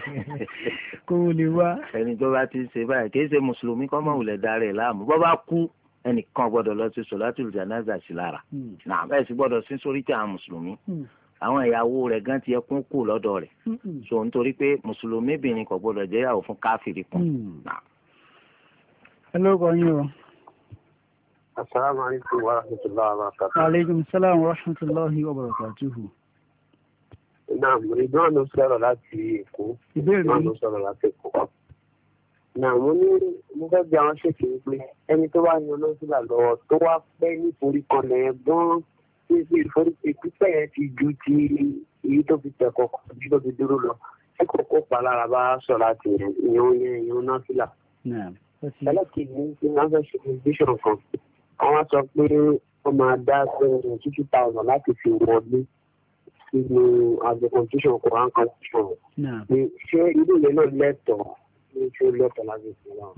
kó o lè wá ẹni tó bá ti ṣe báyìí kì í ṣe mùsùlùmí kọ́ mọ̀ wùlẹ̀ darẹ̀ láàmú bọ́ bá kú ẹnìkan gbọ́dọ̀ lọ sí sọ̀látùl jánásà sí lára náà bẹ́ẹ̀ sì gbọ́dọ̀ sí sórí tí àwọn mùsùlùmí àwọn ìyàwó rẹ̀ gan ti ẹkún kù lọ́dọ̀ rẹ̀ so nítorí pé mùsùlùmí bìnrin kò gbọ́dọ̀ jẹ́ ìyàwó fún káfíìrì kan. Hello, kọ́ yín o. Assalamu alaikum wa rahmatullahi wa barakatuh. Alaikum salam wa rahmatullahi wa barakatuhu. Náà mo ní gbọ́n ló sọ̀rọ̀ láti Èkó. Ìbéèrè Gbọ́n ló sọ̀rọ̀ láti Èkó. Náà mo fẹ́ bí àwọn ṣèkì pé ẹni tó wá yan lọ́sílà lọ́wọ́ tó wá pẹ́ ní ìforíkanlẹ̀ yẹn gan-an tí ìpípẹ́ yẹn ti ju ti èyí tó fi tẹ̀ kọ̀ọ̀kan ju tó fi dúró lọ. Ṣé kòkó palára bá sọ̀ láti ìyẹn lọ́sílà? Ẹlẹ́kejì ní kí wọ́n fẹ́ ṣe ìgbésàn kan. Àwọn sọ pé wọ́n máa dá 2,000 láti fi wọlé sínú àjọ constitution Quran constitution. Ṣé ilé ìwé náà lẹ́tọ̀ọ́ ní ṣé lẹ́tọ̀ọ́ láti fi wọn?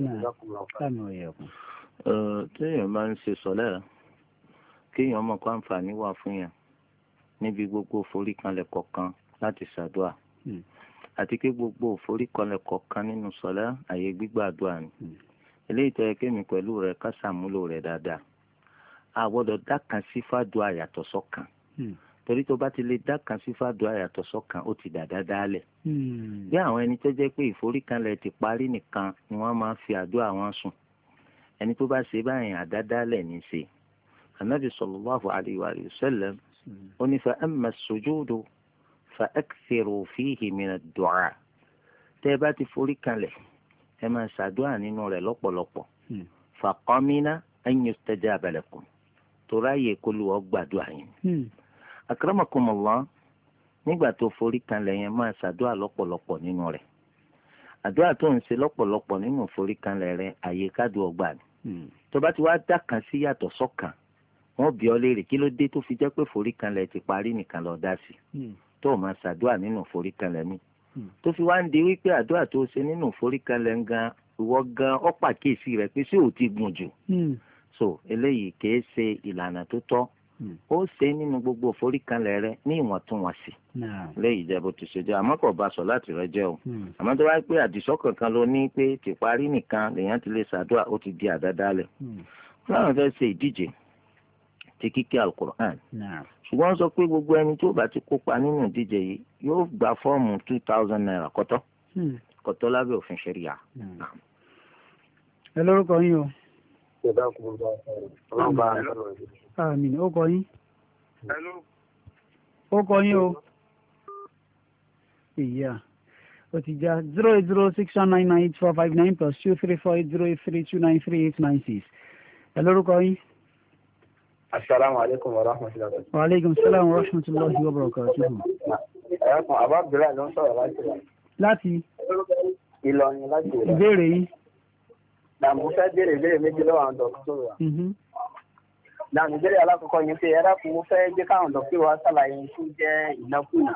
Téèyàn bá ń ṣe sọ́lẹ̀ kéèyàn mọ̀ kó àǹfààní wà fún yàn níbi gbogbo foríkanlẹ̀ kọ̀ọ̀kan láti ṣàdúrà àti pé gbogbo foríkanlẹ̀ kọ̀ọ̀kan nínú sọ́lẹ̀ àyè gbígbàdúrà ni. Eléyìí tó yẹ kémi pẹ̀lú rẹ̀ ká ṣàmúlò rẹ̀ dáadáa. A gbọ́dọ̀ dákan sí fàdúrà yàtọ̀ sọ́kan. Torí tó bá ti lè dákan sí fàdúrà yàtọ̀ sọ́kan ó ti dàda dálẹ̀. Bí àwọn ẹni tó jẹ́ pé ìforíkanlẹ̀ ti parí nìkan ni wọ́n máa fi àdúrà wọn sùn. Ẹni tó bá ṣe báyìí àdádálẹ̀ ní í ṣe. Ànábì sallallahu alayhi wa sallam ó ní fa amma as-sujudu fa akthiru fihi min ad-du'a. Tẹ́ bá ti foríkanlẹ̀ ẹ máa ṣàdúrà nínú rẹ̀ lọ́pọ̀lọpọ̀. Faqamina an yustajaba lakum. Tó ráyè kó lu ọgbàdúrà yẹn. Akramakumullah, nígbà tó forí kanlẹ̀ yẹn máa ṣàdúrà lọ́pọ̀lọpọ̀ nínú rẹ̀. Àdúrà tó ń ṣe lọ́pọ̀lọpọ̀ nínú forí kanlẹ̀ rẹ̀ àyè kádùn ọgbà ni. Tó bá ti wá dákan sí yàtọ̀ sọ́kan, wọ́n bi ọ́ léèrè kí ló dé tó fi jẹ́ pé forí kanlẹ̀ ti parí nìkan lọ dá sí. Tó máa ṣàdúrà nínú forí kanlẹ̀ mi. Tó fi wá ń di wípé àdúrà tó ṣe nínú forí kanlẹ̀ ń gan ìwọ gan ọ́ pàkíyèsí rẹ̀ pé ṣé ò ti gùn jù. So eléyìí kìí ṣe ìlànà tó tọ́. Ó ṣe nínú gbogbo foríkanlẹ̀ rẹ ní ìwọ̀ntúnwọ̀nsì. Léyìí jẹ́ bó ti ṣe jẹ́ àmọ́ kò bá sọ láti rẹ jẹ́ o. Àmọ́ tó bá pé àdìsọ́kàn kan ló ní pé ti parí nìkan lèèyàn ti lè ṣàdúrà ó ti di àdádálẹ̀. Láwọn fẹ́ ṣe ìdíje ti kíké Al-Qur'an. Ṣùgbọ́n sọ pé gbogbo ẹni tó bá ti kópa nínú ìdíje yìí yóò gba fọ́ọ̀mù 2,000 naira kọ́tọ́. Kọ́tọ́ lábẹ́ òfin ṣẹ̀ríà. Ẹ lórúkọ yín o. Ọlọ́ba Àmín. Ó kọ yín. Ó kọ yín o. Ìyá. Ó ti já 08061998459 plus 2348083293896. Ẹ lórúkọ yín. Assalamu alaikum wa rahmatullahi wa barakatuh. Wa alaikum salam wa rahmatullahi wa barakatuh. Ẹ̀rọ̀kùn Àbá Abdullahi ló ń sọ̀rọ̀ láti Ìlọrin láti Ìlọrin. Ìbéèrè yìí. Dàmú fẹ́ béèrè ìbéèrè méjì lọ́wọ́ àwọn dọ̀kítọ̀rù wa. Dàmú ìbéèrè alákọ̀ọ́kọ́ ni pé ẹ̀rọ̀kùn mo fẹ́ jẹ́ káwọn dọ̀kítọ̀rù wa ṣàlàyé tó jẹ́ ìnákúnà.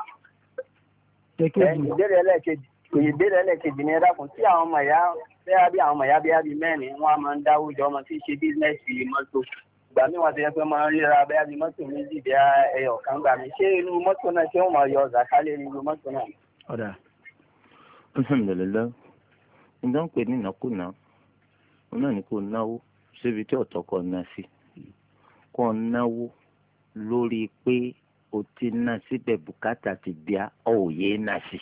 Ìbéèrè ẹlẹ́ẹ̀kejì ni ẹ̀rọ̀kùn tí àwọn ọmọ ìyá bẹ́ẹ̀ bí àwọn ọmọ ìyá bíi mẹ́rin wọ́n á máa ń dáwó jọ ọmọ tí ń ṣe bísínẹ́sì mọ́tò. Ìgbà míì wọ́n ti yẹ pé máa ń ríra bẹ́ẹ̀ bí mọ́tò méjì bí ẹyọ kan gbà mí. Ṣé inú mọ́tò náà ṣé wọ́n máa yọ zàkálẹ̀ nínú mọ́tò náà? Ọ̀dà. Alhamdulillah. Ǹjẹ́ ń pè ní ìnákúnà? Òun náà ni kò náwó síbi tí ọ̀tọ̀ kọ̀ ná sí. Kò náwó lórí pé o ti ná síbẹ̀ bùkátà ti bíá òye ná sí.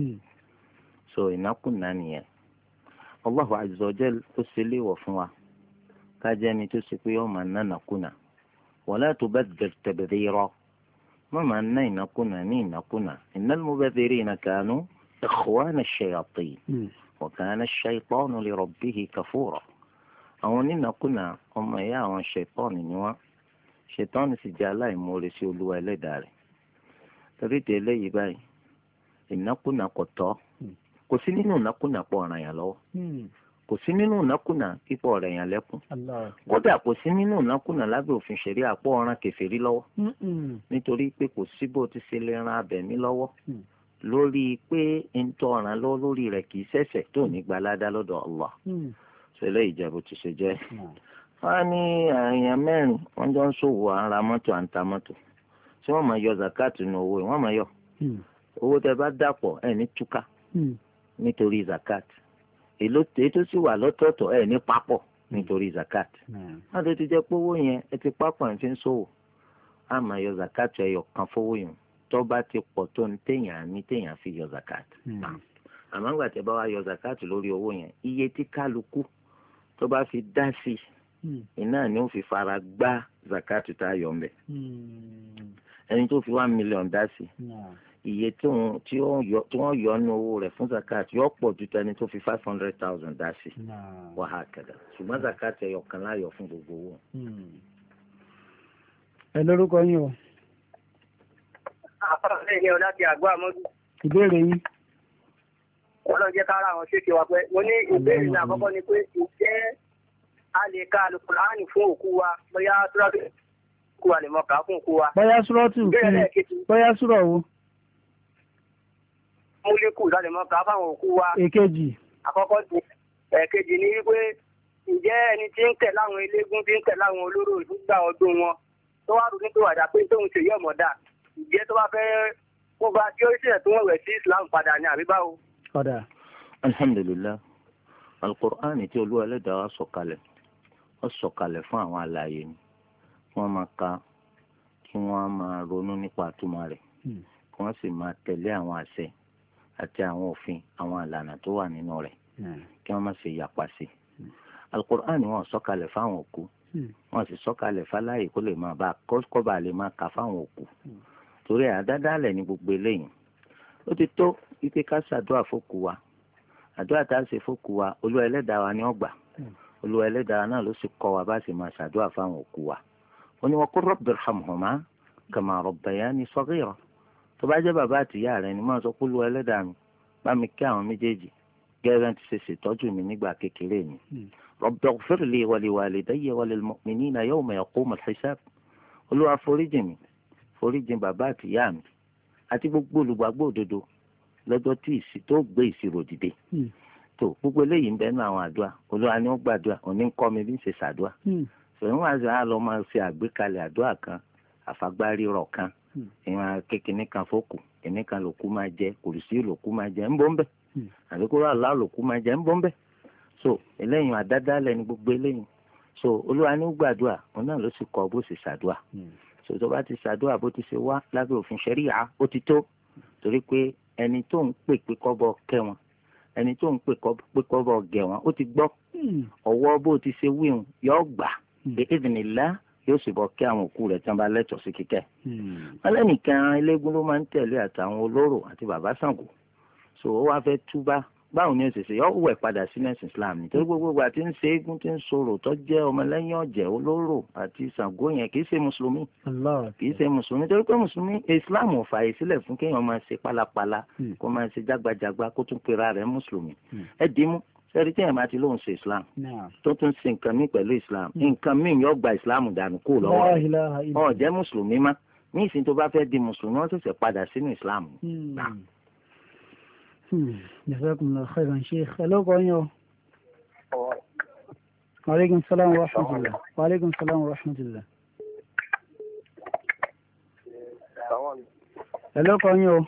So ìnákúnà nìyẹn. Allahu azza wa jal ó ṣe léèwọ̀ fún wa ká jẹ́ ẹni tó ṣe pé ó máa ná ìnákúnà. Wala tubadhir tabdhira. Má máa ná ìnákúnà ní ìnákúnà. Innal mubadhirina kanu ikhwana ash-shayatin. Wa kana ash-shaytanu li rabbihi kafura. Àwọn onínàkúnà ọmọ ìyá àwọn ṣẹ̀tọ́ọ̀nì ni wọ́n. Ṣẹ̀tọ́ọ̀nì sì jẹ́ aláìmoore sí olúwa ẹlẹ́dàá rẹ̀. Torí ìdí eléyìí báyìí ìnákúnà kò tọ́. Kò sí nínú ìnákúnà pọ̀ ọ̀ràn yàn lọ́wọ́. Kò sí nínú ìnákúnà pípọ̀ ọ̀ràn yàn lẹ́kùn. Kódà kò sí nínú ìnákúnà lábẹ́ òfin ṣẹ̀rí àpọ̀ ọ̀ràn kèfèrí lọ́wọ́. Nítorí pé kò sí bó ti ṣe lè ran abẹ̀mí lọ́wọ́ lórí pé ń tọ́ ọ̀ràn lọ́wọ́ lórí rẹ̀ kì í ṣẹ̀ṣẹ̀ tó ní gbaládá lọ́dọ̀ Allah. Ṣẹlẹ̀ ìjẹ́bù ti ṣe jẹ́. Wọ́n ní èèyàn mẹ́rin wọ́n jọ ń ṣòwò ara mọ́tò àǹtà mọ́tò. Ṣé wọ́n máa yọ zakat nínú owó yìí? Wọ́n máa yọ. Owó tẹ bá dàpọ̀ ẹ̀ ní túká nítorí zakat. Èló tó sì wà lọ́tọ̀ọ̀tọ̀ ẹ̀ ní papọ̀ nítorí zakat. Wọ́n tó ti jẹ́ pé owó yẹn ẹ ti papọ̀ ẹ̀ fi ń ṣòwò. A máa yọ zakat ẹyọ kan fowó yẹn. Tó bá ti pọ̀ tó ń téèyàn fi yọ zakat. Àmọ́ ńgbà tẹ́ bá wá yọ zakat lórí owó yẹn iye tí kálukú tó bá fi dá sí iná ni ó fi fara gbá zakatu tá a yọ mbẹ ẹni tó fi 1 million dá sí iye tí wọ́n yọ ní owó rẹ̀ fún zakatu yọ pọ̀ ju tẹni tó fi 500,000 dá sí wàhálà kẹdà ṣùgbọ́n zakatu ẹyọ kan láyọ̀ fún gbogbo owó. ẹ lórúkọ yín o. àfàlẹ́ ni ọ̀dà ti àgbà mọ́tò. ìbéèrè yín. ọlọ́run jẹ́ kára àwọn ṣéèkì wa pé mo ní ìbéèrè ní àkọ́kọ́ ni pé ǹjẹ́ a lè ka Al-Qur'ani fún òkú wa bóyá súrọ́tù òkú wa lè mọ kà á fún òkú wa. bóyá súrọ́tù bóyá súrọ̀ wo. múlíkù la lè mọ kà á fáwọn òkú wa. èkejì. àkọ́kọ́ èkejì ni wípé ǹjẹ́ ẹni tí ń tẹ̀ láwọn eléégún tí ń tẹ̀ láwọn olóró ìdúgbà ọdún wọn tó wá ronú tó wàdà pé tóun ṣe yí ọ̀mọ̀dà ǹjẹ́ tó bá fẹ́ kó bá tí ó ṣe tó wọ́n wẹ̀ sí Islam padà ní àbí báwo. ọ̀dà. alhamdulillah Al-Qur'ani tí Olúwa Ẹlẹ́dàá wa sọ̀kalẹ̀ ó sọ̀kalẹ̀ fún àwọn alààyè ni wọ́n máa ka kí wọ́n máa ronú nípa àtúmọ̀ rẹ̀ kí wọ́n sì máa tẹ̀lé àwọn àṣẹ àti àwọn òfin àwọn àlànà tó wà nínú rẹ̀ kí wọ́n má ṣe yapa sí i. Al-Qur'ani wọ́n sọ̀kalẹ̀ fáwọn òkú wọ́n sì sọ̀kalẹ̀ fáláyè kó lè máa bá kọ́ba lè máa kà fáwọn òkú torí àdádálẹ̀ ní gbogbo eléyìí ó ti tó ike ká ṣàdúrà fókù wa àdúrà tá a ṣe fókù wa Olúwa Ẹlẹ́dàá wa ni ó gbà Olúwa Ẹlẹ́dàá náà ló sì kọ́ wa bá sì máa ṣàdúrà fáwọn òkú wa ó ní wa qul rabbi irhamhuma kama rabbayani saghira tó bá jẹ́ bàbá àtìyá rẹ̀ ni máa sọ pé Olúwa Ẹlẹ́dàá mi bá mi kí àwọn méjèèjì gẹ́gẹ́ ti ṣe ṣètọ́jú mi nígbà kékeré mi rabbi ighfir li wa li walidayya wa lil mu'minina yawma yaqumul hisab Olúwa foríjì mi foríjì bàbá àtìyá mi àti gbogbo olùgbàgbọ́ òdodo lọ́jọ́ tí tó gbé ìṣirò dìde tó gbogbo eléyìí ń bẹ nínú àwọn àdúrà Olúwa ni ó gbàdúrà òní ń kọ́ mi bí ń ṣe ṣàdúrà ṣòwò wá sí àlọ́ máa ṣe àgbékalẹ̀ àdúrà kan àfagbárí rọ̀ kan ìwọ̀n kékeré kan fókù kìnní kan lòkú máa jẹ kùrìsì lòkú máa jẹ ń bọ́ ń bẹ̀ àbíkúrò àlá lòkú máa jẹ ń bọ́ ń bẹ̀ so eléyìí àdádálẹ̀ ni gbogbo eléyìí so Olúwa ni ó gbàdúrà òun náà ló sì kọ́ bó ṣe ṣàdúrà so tó bá ti ṣàdúrà bó ti ṣe wá lábẹ́ òfin ṣẹ̀ríà ó ti tó torí pé ẹni tó ń pè pé kọ́bọ̀ kẹ́ wọn ẹni tó ń pè pé kọ́bọ̀ gẹ̀ wọn ó ti gbọ́ ọwọ́ bó ti ṣe wíhun yóò gbà bí ìdìnnìlá yóò sì bọ́ kí àwọn òkú rẹ̀ tí wọ́n bá lẹ́tọ̀ọ́ sí kíkẹ́. wọ́n lẹ́nìkan eléégún ló máa ń tẹ̀lé àtàwọn olóró àti bàbá Ṣàngó so ó wá fẹ́ túbá báwo ni ó ṣe ṣe yọ wẹ̀ padà sí nẹ́ẹ̀sì Islam nítorí gbogbo àti ń ṣe eégún tí ń sọ̀rọ̀ tó jẹ́ ọmọlẹ́yìn ọ̀jẹ̀ olóró àti Ṣàngó yẹn kì í ṣe mùsùlùmí kì í ṣe mùsùlùmí torí pé mùsùlùmí Islam ò fààyè sílẹ̀ fún kéèyàn máa ṣe pálapàla kó máa ṣe jágbajàgba kó tún pera rẹ̀ mùsùlùmí ẹ dìímú sẹ́rí tí ẹ̀ máa ti lóun ṣe Islam tó tún ṣe nǹkan míì pẹ̀lú Islam nǹkan míì yóò gba Islam dànù kó lọ́wọ́ rẹ̀ ọ̀ jẹ́ mùsùlùmí má ní ìsìn tó bá fẹ́ di mùsùlùmí wọ́n ṣẹ̀ṣẹ̀ padà sínú Islam. Jazakumullahu khairan Sheikh. Hello, Konyo. Wa alaikum salam wa rahmatullah. Wa alaikum salam wa rahmatullah. Hello, Konyo.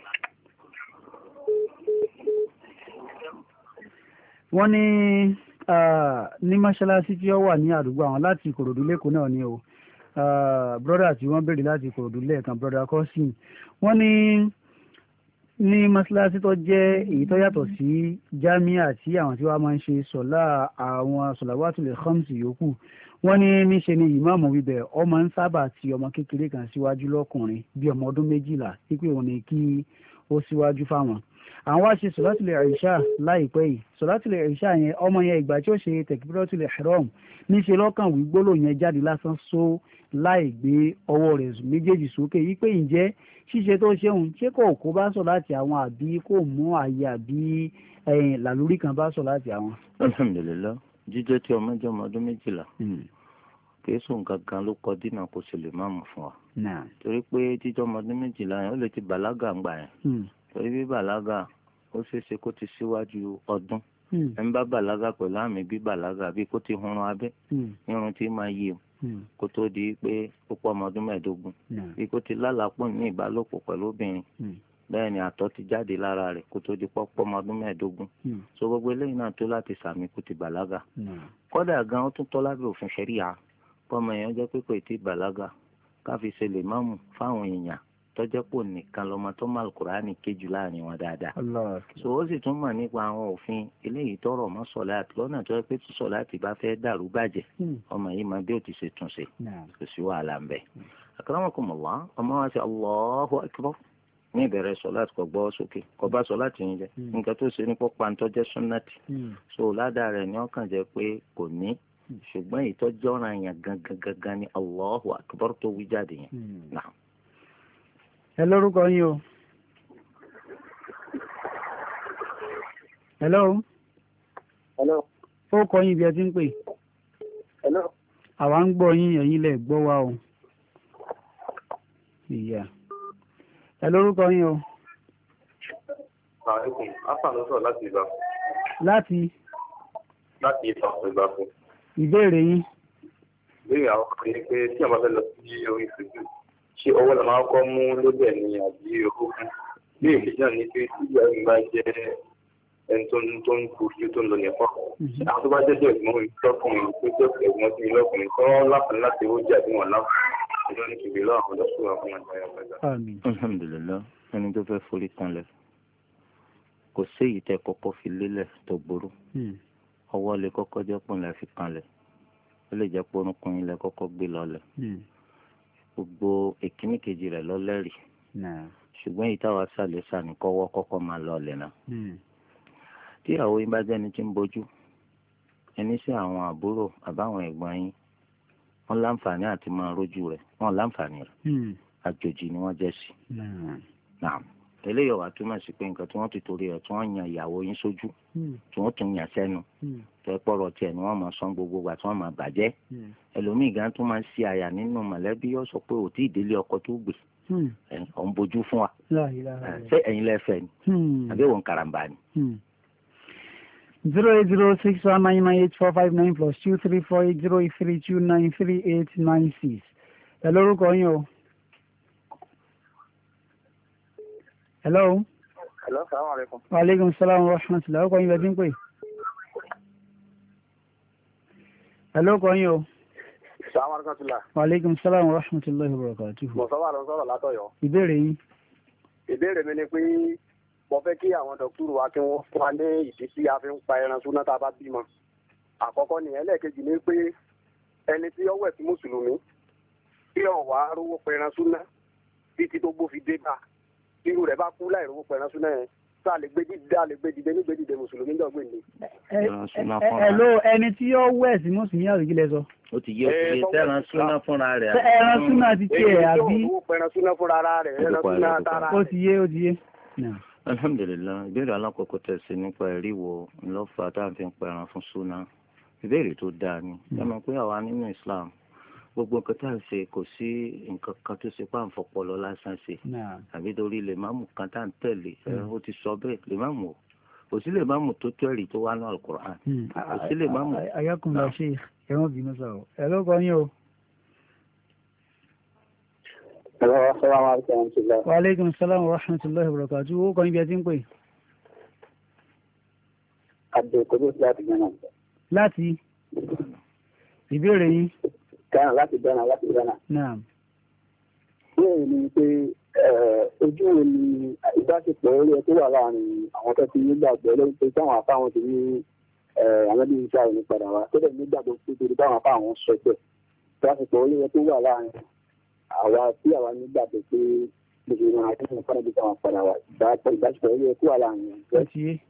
Wọ́n ní mọ́ṣáláṣí tí ó wà ní àdúgbò àwọn láti Ìkòròdú lẹ́kọ̀ọ́ náà ni o. Brọ́dà tí wọ́n béèrè láti Ìkòròdú lẹ́ẹ̀kan brọ́dà Kọ́sìn. Wọ́n ní mọ́ṣáláṣí tó jẹ́ èyí tó yàtọ̀ sí jámíà tí àwọn tí wọ́n máa ń ṣe sọ̀lá àwọn sọ̀làwátùlẹ̀ khamsi yòókù. Wọ́n ní níṣe ni ìmáàmù wíbẹ̀ ọmọ ń sábà ti ọmọ kékeré kan síwájú lọ́kùnrin bí ọmọ ọdún 12 wípé òun ni kí ó síwájú fáwọn. Àwọn wá ṣe sọ̀látùlẹ̀ ìṣà láìpẹ́ yìí sọ̀látùlẹ̀ ìṣà yẹn ọmọ yẹn ìgbà tí ó ṣe tẹ̀kíbírọ́tùlẹ̀ ihram níṣe lọ́kàn wí gbólóhùn yẹn jáde lásán só láì gbé ọwọ́ rẹ̀ méjèèjì sókè yí pé ǹjẹ́ ṣíṣe tó ṣeun ṣé kò kó bá sọ láti àwọn àbí kò mú àyè àbí làlórí kan bá sọ láti àwọn. alhamdulillah jíjẹ́ tí ọmọ jẹ́ ọmọ ọdún 12 kìí sùn gangan ló kọ dínà kó sì lè má mú fún wa torí pé jíjẹ́ ọmọ ọdún 12 yẹn ó lè ti bàlágà ń gbà yẹn torí bí bàlágà ó ṣeéṣe kó ti síwájú ọdún ẹ̀ ń bá bàlágà pẹ̀lú àmì bí bàlágà bí kó ti hunrun abẹ́ irun tí máa yí o kó tó di pé ó pọ̀ ọmọ ọdún 15 bí kó ti lálàpọ̀ ní ìbálòpọ̀ pẹ̀lú obìnrin bẹ́ẹ̀ ni àtọ̀ ti jáde lára rẹ̀ kó tó di pọ̀ ọmọ ọdún 15 so gbogbo eléyìí náà tó láti sàmì kó ti bàlágà kódà gan ó tún tọ́ lábẹ́ òfin ṣẹ̀ríà pọ́mọ èèyàn jẹ́ pé kò tí bàlágà ká fi ṣe lè máàmù fáwọn èèyàn tọ́jọ́ pò nìkan lọ́mọ tó mọ alukurani kéjù láàrin wọn dáadáa. so ó sì tún mọ̀ nípa àwọn òfin eléyìí tọrọ mọ́ sọ̀láàtì lọ́nà tó yẹ pé tí sọ̀láàtì bá fẹ́ dàrú bàjẹ́ ọmọ yìí máa bí ó ti ṣe tún ṣe kò sí wàhálà ń bẹ. akramakumullah ọmọ wa ṣe Allahu akbar ní ìbẹ̀rẹ̀ sọ̀láàtì kò gbọ́ sókè kò bá sọ̀láàtì yín jẹ́ nǹkan tó ṣe ní pọ́pá ń tọ́jẹ́ súnnàtì so ládàá rẹ̀ ni ọkàn jẹ́ pé kò ní ṣùgbọ́n ìtọ́jú ọ̀ràn yẹn gangan ni Allahu akbar tó wí jáde yẹn. ẹ lórúkọ yín o. hello. hello. ó kọ yín bí ẹ ti ń pè. hello. àwa ń gbọ́ yín ẹ̀yin lẹ gbọ́ wa o. ìyá. ẹ lórúkọ yín o. àlékún afa ló sọ láti ìgbà. láti ìgbà fún. ìbéèrè yín. ìbéèrè àwọn kan ní pé tí àwọn fẹ́ lọ sí orí ìṣèjú ṣé owó la máa kọ́ mú lóde ní àbí owó fún. bí èkejì náà ní pé tí ìyá mi bá jẹ́ ẹni tó ń fojú tó ń lọ nìkan. àwọn tó bá jẹ́ jẹ́ ìgbọ́n mi lọ́kùnrin tó jẹ́ ẹ̀gbọ́n sí mi lọ́kùnrin tó wọ́n láǹfààní láti owó jà bí wọ́n láǹfààní ìjọ ní kìbí lọ́wọ́ àwọn ọ̀dọ́sùn àwọn ọmọ ìjọba ìjọba. alhamdulilayi ẹni tó fẹ́ forí kanlẹ̀ kò sí èyí tẹ́ kọ́kọ́ fi lélẹ̀ tó burú ọwọ́ lè kọ́kọ́ jẹ́ pọ̀ lẹ́ fi kanlẹ̀ ó lè jẹ́ pé orúnkún yín lẹ kọ́kọ́ gbé lọ́lẹ̀ gbogbo èkíní kejì rẹ̀ lọ́lẹ́rì ṣùgbọ́n èyí táwa sàlẹ̀ sàní kọ́wọ́ kọ́kọ́ máa lọ́lẹ̀ náà tí àwọn yín bá jẹ́ni tí ń bójú ẹni sí àwọn àbúrò àbáwọn ẹ̀gbọ́n yín wọ́n láǹfààní àti máa rójú rẹ̀ wọ́n láǹfààní rẹ̀ àjòjì ni wọ́n jẹ́ sí eléyìí wà túmọ̀ sí pé nǹkan tí wọ́n ti torí ẹ̀ tí wọ́n yan ìyàwó yín sójú tí wọ́n tún yàn sẹ́nu tẹ́ pọ̀rọ̀ tiẹ̀ ni wọ́n máa sọ gbogbo gbà tí wọ́n máa bàjẹ́ ẹlòmíì gan tún máa ń ṣe àyà nínú mọ̀lẹ́bí yóò sọ pé ò tí ì délé ọkọ tó gbé ọ̀ ń bójú fún wa ṣé ẹ̀yin lẹ́fẹ̀ẹ́ ni àbí òun karambà ni. 08061998459 plus 2348083293896 ẹ lórúkọ yín o. hello. hello salaam aleykum. wa aleykum salaam wa rahmatulah ọkọ yín bẹ tí ń pè. hello kọ yín o. salaam aleykum. wa aleykum salaam wa rahmatulah wa barakatuhu. mọ̀sánwó àlọ́ sọ̀rọ̀ látọ̀yọ́. ìbéèrè yín. ìbéèrè mi ni pé mo fẹ́ kí àwọn dọ́kítọ̀rù wa kí wọ́n fún wa ní ìdí tí a fi ń pa ẹran súná tá a bá bímọ. àkọ́kọ́ ni ẹlẹ́ẹ̀kejì ni pé ẹni tí ó wẹ̀ sí mùsùlùmí tí ó wá rówó pa ẹran súná títí tó gbó fi dé bá irú rẹ̀ bá kú láì rówó pa ẹran súná yẹn tá a lè gbé dìde ní gbé dìde mùsùlùmí jọ gbé ní. ẹ̀ló ẹni tí ó wẹ̀ sí mùsùlùmí àrùkí lẹ sọ. ó ti yé òkè tẹ́ran súná fúnra rẹ̀. ẹran súná ti tiẹ̀ àbí. ẹran súná fúnra rẹ̀ ẹran súná tara. ó ti yé. alhamdulilayi ìbéèrè alákọ̀ọ́kọ́ tẹ̀sí nípa ẹ̀rí wo ńlọ́fà tá à ń fi pẹran fún súná ìbéèrè tó dáa ni ẹ mọ̀ pé àwa nínú Islam gbogbo nǹkan tá à ń ṣe kò sí nǹkan kan tó ṣe pàǹfọ̀pọ̀lọ lásán ṣe àbí torí lè má mú kan tá à ń tẹ̀lé ó ti sọ bẹ́ẹ̀ lè má mú o kò sí lè má mú tó tó ẹ̀rí tó wá ní Al-Qur'an kò sí lè má mú. ayákùnrin ṣe ẹ̀wọ̀n bínú sọ̀rọ̀ ẹ̀ ló kọ́ yín o. Wa alaikum salam wa rahmatullahi wa barakatuh. Ó kọ́ níbi ẹ ti ń pè. Abdulkudus láti Ghana. Láti ìbéèrè yín. Láti Ghana. Naam. Bẹ́ẹ̀ ni pé ojú wo ni ìbáṣepọ̀ orí ẹ tó wà láàrin àwọn tó ti nígbàgbọ́ lórí pé táwọn afá wọn ti ní àwọn bí iṣẹ́ àìní padà wá tó dẹ̀ nígbàgbọ́ pé torí táwọn afá wọn sọ pé ìbáṣepọ̀ orí ẹ tó wà láàrin àwa tí àwa nígbàgbọ́ pé gbogbo ìrìn àti ìrìn padà bí táwọn padà wá ìbáṣepọ̀ orí ẹ tó wà láàrin ẹ̀. Ó ti yé.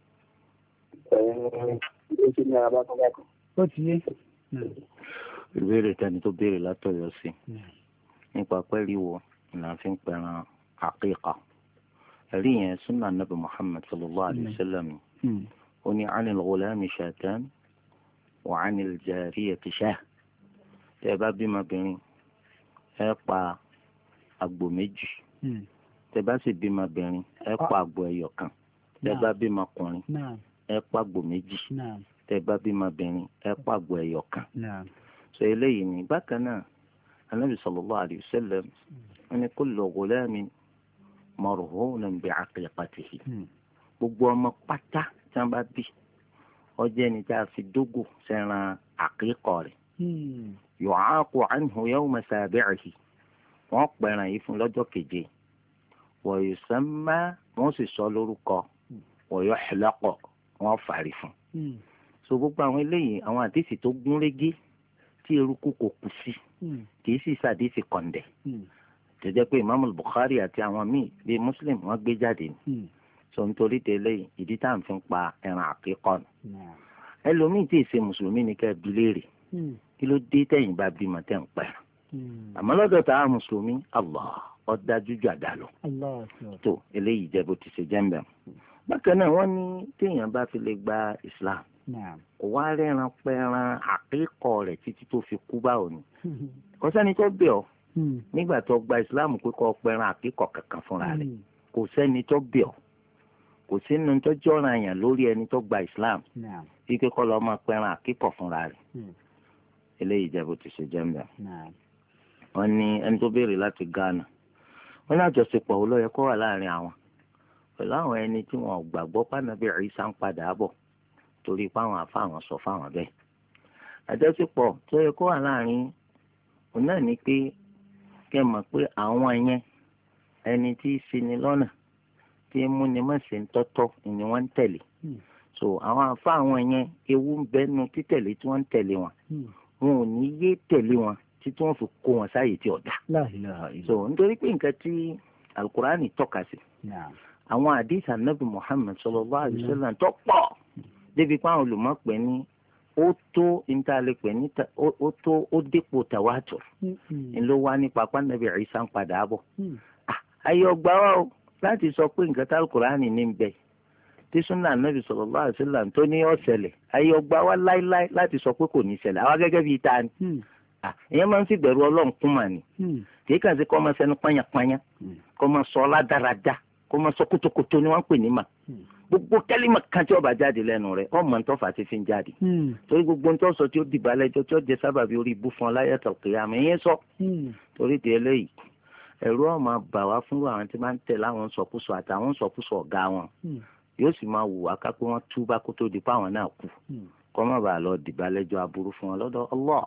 Ó ti ní ara bá tó bá kan. Ó ti yé. Ìbéèrè tẹni tó béèrè látọ̀yọ́ sí nípa pẹ́ẹ́lí wo là ń fi ń pẹran àkíkà ẹ̀rí yẹn súnà nàbì Muhammad sallallahu alayhi wa sallam ó ní anil ghulami shatan wa anil jariyati shah tẹ́ ẹ bá bímọbìnrin ẹ pa àgbò méjì tẹ́ bá sì bímọbìnrin ẹ pa àgbò ẹyọ kan tẹ́ bá bímọkùnrin ẹ pa àgbò méjì tẹ́ bá bímọbìnrin ẹ pa àgbò ẹyọ kan so eléyìí ní bákan náà anabi sallallahu alayhi wa sallam ẹni kullu ghulamin marhunan bi'aqiqatihi gbogbo ọmọ pátá tí wọn bá bí ọjọ́ ẹni tí a fi dógò sẹ́ran àkíkọ̀ rẹ̀ yu'aqu anhu yawma sabi'ihi wọ́n pẹ̀ràn yìí fún lọ́jọ́ keje wa yusamma wọ́n sì sọ lórúkọ wa yuhlaqu wọ́n fàárí fún. so gbogbo àwọn eléyìí àwọn àdìsí tó gún régé tí eruku kò kù sí kì í sì sàdìsí kọ̀ǹdẹ̀ tó jẹ́ pé Imam Bukhari àti àwọn míì bíi Muslim wọ́n gbé jáde ni so nítorí tẹ́lẹ̀ ìdí tá à ń fi pa ẹran àkíkọ́ nù. ẹlòmíì tí ì ṣe mùsùlùmí ni kẹ́ ẹ bi léèrè kí ló dé tẹ̀yìn bá bímọ tẹ̀ ń pẹ́ àmọ́ lọ́dọ̀ tá a mùsùlùmí Allah ó dájú jù àdá lọ tó eléyìí jẹ́ bó ti ṣe jẹ́ ń bẹ̀. bákan náà wọ́n ní téèyàn bá fi lè gba Islam kò wá rẹ́ran pẹ́ran àkíkọ́ rẹ̀ títí tó fi kú báwo ni kò sẹ́ni tó bẹ̀ ọ́ nígbà tó gba Islam pé kó pẹ́ran àkíkọ́ kankan fúnra rẹ̀ kò sẹ́ni tó bẹ̀ ọ́ kò sínú tó jọ́ràn àyàn lórí ẹni tó gba Islam bí kíkọ́ lọ́ọ́ máa pẹ́ran àkíkọ́ fúnra rẹ̀ eléyìí jẹ́ bó ti ṣe jẹ́ ń bẹ̀. wọ́n ní ẹni tó béèrè láti Ghana wọ́n ní àjọṣepọ̀ wo ló yẹ kó wà láàrin àwọn pẹ̀lú àwọn ẹni tí wọ́n gbàgbọ́ pànàbí Ìsá ń padà bọ̀ torí páwọn àfa àwọn sọ fáwọn bẹ́ẹ̀. àjọṣepọ̀ tó yẹ kó wà láàrin òun náà ni pé kẹ́ mọ̀ pé àwọn yẹn ẹni tí í ṣini lọ́nà tí ń múni má ṣe ń tọ́tọ́ ni wọ́n ń tẹ̀lé so àwọn àfa àwọn yẹn ewu ń bẹnu títẹ̀lé tí wọ́n ń tẹ̀lé wọn wọn ò ní yé tẹ̀lé wọn títí wọ́n fi kó wọn sáyè tí ọ̀dà. so nítorí pé nǹkan tí alukurani tọ́ka sí àwọn àdìs anabi Muhammad sallallahu alaihi wasallam tó pọ̀ débi pé àwọn olùmọ̀pẹ́ ní ó tó ìntàlẹ́pẹ́ ní ó dépò tawatur ló wá nípa pàǹdàbí Ìsá ń padà bọ̀. ayé ọgbà wa o láti sọ pé nǹkan tí alukurani ní bẹ tí sunna anabi sallallahu alaihi wasallam tó ní ó ṣẹlẹ̀ ayé ọgbà wa láíláí láti sọ pé kò ní ṣẹlẹ̀ àwa gẹ́gẹ́ bíi ta ni. ìyẹn máa ń fi bẹ̀rù Ọlọ́run kún mà ní kì í kàn sí kọ́ máa sẹ́nu pányápányá kọ́ máa sọ ládàradà kọ́ máa sọ kótókótó ni wọ́n ń pè ní mà gbogbo kẹ́límà kan tí ó bá jáde lẹ́nu rẹ̀ ọmọ ń tọ́fà ti fi ń jáde torí gbogbo ń tọ́ sọ tí ó dìbà lẹ́jọ́ tí ó jẹ sábàbí orí ibú fún ọ láyé àtàkùyàmù ìyẹn sọ torí ti eléyìí ẹ̀rù ó máa bà wá fún àwọn tí máa ń tẹ̀ láwọn sọkúsọ àtàwọn sọkúsọ ọ̀gá wọn yóò sì máa wù wá ká pé wọ́n túbá kó tó di pa àwọn náà kú kọ́ má bàa lọ dìbà lẹ́jọ́ aburú fún wọn lọ́dọ̀ Allah.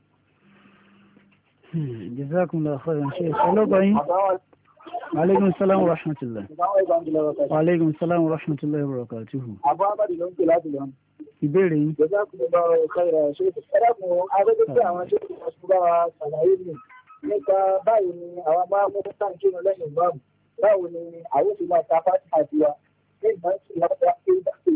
Jazakumullahu khairan Sheikh. Ọlọ́gbọ̀n yín. Aleykum salaam wa rahmatullah. Aleykum salaam wa rahmatullahi wa barakatuhu. Àbọ̀ Amadi ló ń pè láti lọ. Ìbéèrè yín. Jazakumullahu khairan Sheikh. Ẹ̀dàkùn afẹ́fẹ́ pé àwọn ṣe ìwọ̀n bá wa ṣàlàyé mi nípa báyìí ni àwọn máa mú táǹkì nù lẹ́yìn ìbámu. Báwo ni àwọn òfin máa ta fásitì àti wa? Ní ìgbà tí wọ́n bá pé ìdáṣe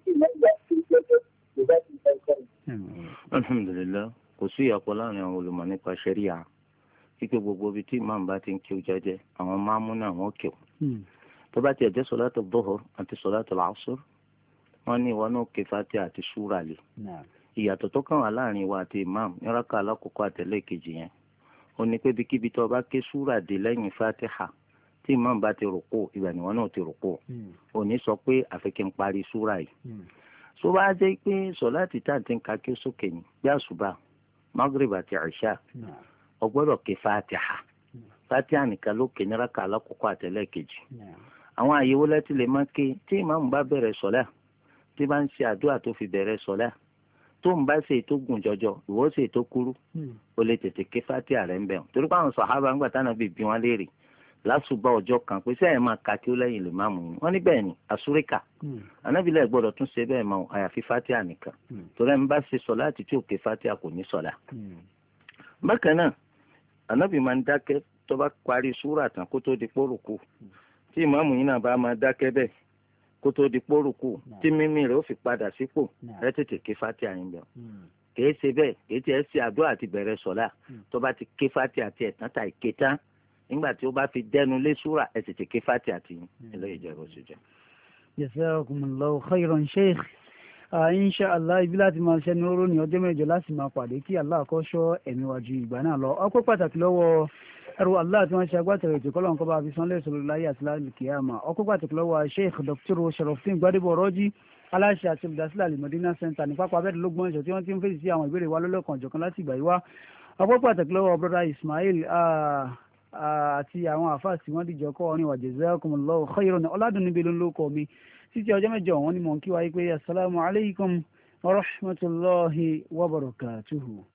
ìlú Alhamdulillah kò sí ìyàpọ̀ láàrin àwọn olùmọ̀ nípa ṣẹ́ríà kíkẹ́ gbogbo ibi tí ìmáàmù bá ti ń kí o jẹ́jẹ́ àwọn máàmú náà wọ́n kí o tó bá tiẹ̀ jẹ́ sọ̀látù dhuhr àti sọ̀látù asr wọ́n ní ìwọ náà ké Fatiha àti súrà lé ìyàtọ̀ tó kàn wá láàrin ìwọ àti ìmáàmù ní rákà alákọ̀ọ́kọ́ àtẹ̀lé kejì yẹn ó ní pé bíkíbi tó bá ké súrà dé lẹ́yìn Fatiha tí ìmáàmù bá ti rùkú ìgbà ni wọ́n náà ti rùkú ò ní sọ pé àfi kí n parí súrà yìí tó bá jẹ́ pé sọ̀láàtì tá à ń ti ń ka kí ó sókè ní bí àṣùbà Maghrib àti Ìṣà ó gbọ́dọ̀ ké Fatiha nìkan ló ké ní rákà alákọ̀ọ́kọ́ àtẹ̀lé kejì àwọn àyẹ̀wò láti lè máa ké tí ìmáàmù bá bẹ̀rẹ̀ sọ̀lá tí bá ń ṣe àdúrà tó fi bẹ̀rẹ̀ sọ̀lá tó ń bá ṣe ètò gùn jọjọ ìwọ ṣe ètò kúrú ó lè tètè ké Fatiha rẹ̀ ń bẹ̀rù torí pé àwọn sàhábà ń gbà tánà bí wọn léèrè lásùbà ọjọ́ kan pé sẹ́yìn máa ka kí ó lẹ́yìn lè máa mú un wọ́n ní bẹ́ẹ̀ ni àsúríkà anábìlẹ̀ gbọ́dọ̀ tún ṣe bẹ́ẹ̀ mọ́ àyàfi Fatiha nìkan torí ẹni bá ṣe sọ̀lá àti tí ò ké Fatiha kò ní sọ̀lá. bákan náà anábì máa ń dákẹ́ tó bá parí súrà tán kó tó di pórùkù tí ìmáàmù yìí náà bá máa dákẹ́ bẹ́ẹ̀ kó tó di pórùkù tí mímí rẹ̀ ó fi padà sípò ẹ tètè ké Fatiha yín bẹ́ẹ̀ kìí ṣe bẹ́ẹ̀ kìí tiẹ̀ ṣe àdúrà àti bẹ̀rẹ̀ sọ̀lá tó bá ti ké Fatiha àti ẹ̀tàn tà ìké tán nígbà tí ó bá fi dẹnu lé súrà ẹ tètè ké Fatiha àti eléyìí jẹ́ bó ṣe jẹ́. Jazakumullahu khairan Sheikh. Insha Allah ibi láti máa ṣẹ́ni oró ní ọjọ́ mẹ́jọ láti máa pàdé kí Allah kó ṣọ́ ẹ̀mí wa ju ìgbà náà lọ. Ọpẹ́ pàtàkì lọ́wọ́ ẹrù Allah tí wọ́n ṣe agbátẹrù ètò kọ́lọ̀ nǹkan bá fi sanlé ìṣòro láyé àti láyé kìíyàmá. Ọpẹ́ pàtàkì lọ́wọ́ Sheikh Dr. Sharafdeen Gbadebo Rọ́jí aláṣẹ àti olùdásílẹ̀ Al-Madina Center ní pápá abẹ́rẹ́ lógún ọ̀ṣọ́ tí wọ́n ti ń fèsì sí àwọn ìbéèrè wa lọ́lọ́kan ọ̀jọ̀kan láti ìgbà yìí wá. Ọpẹ́ pàtàkì lọ́wọ́ brother Ismail àti àwọn àfáà tí wọ́n dìjọ kọ́ orin wa jazakumullahu khairan ọ̀làdùn níbi ló ń lóko mi títí ọjọ́ mẹ́jọ wọn ni mò ń kí wáyé pé assalamu alaikum wa rahmatullahi wa barakatuhu.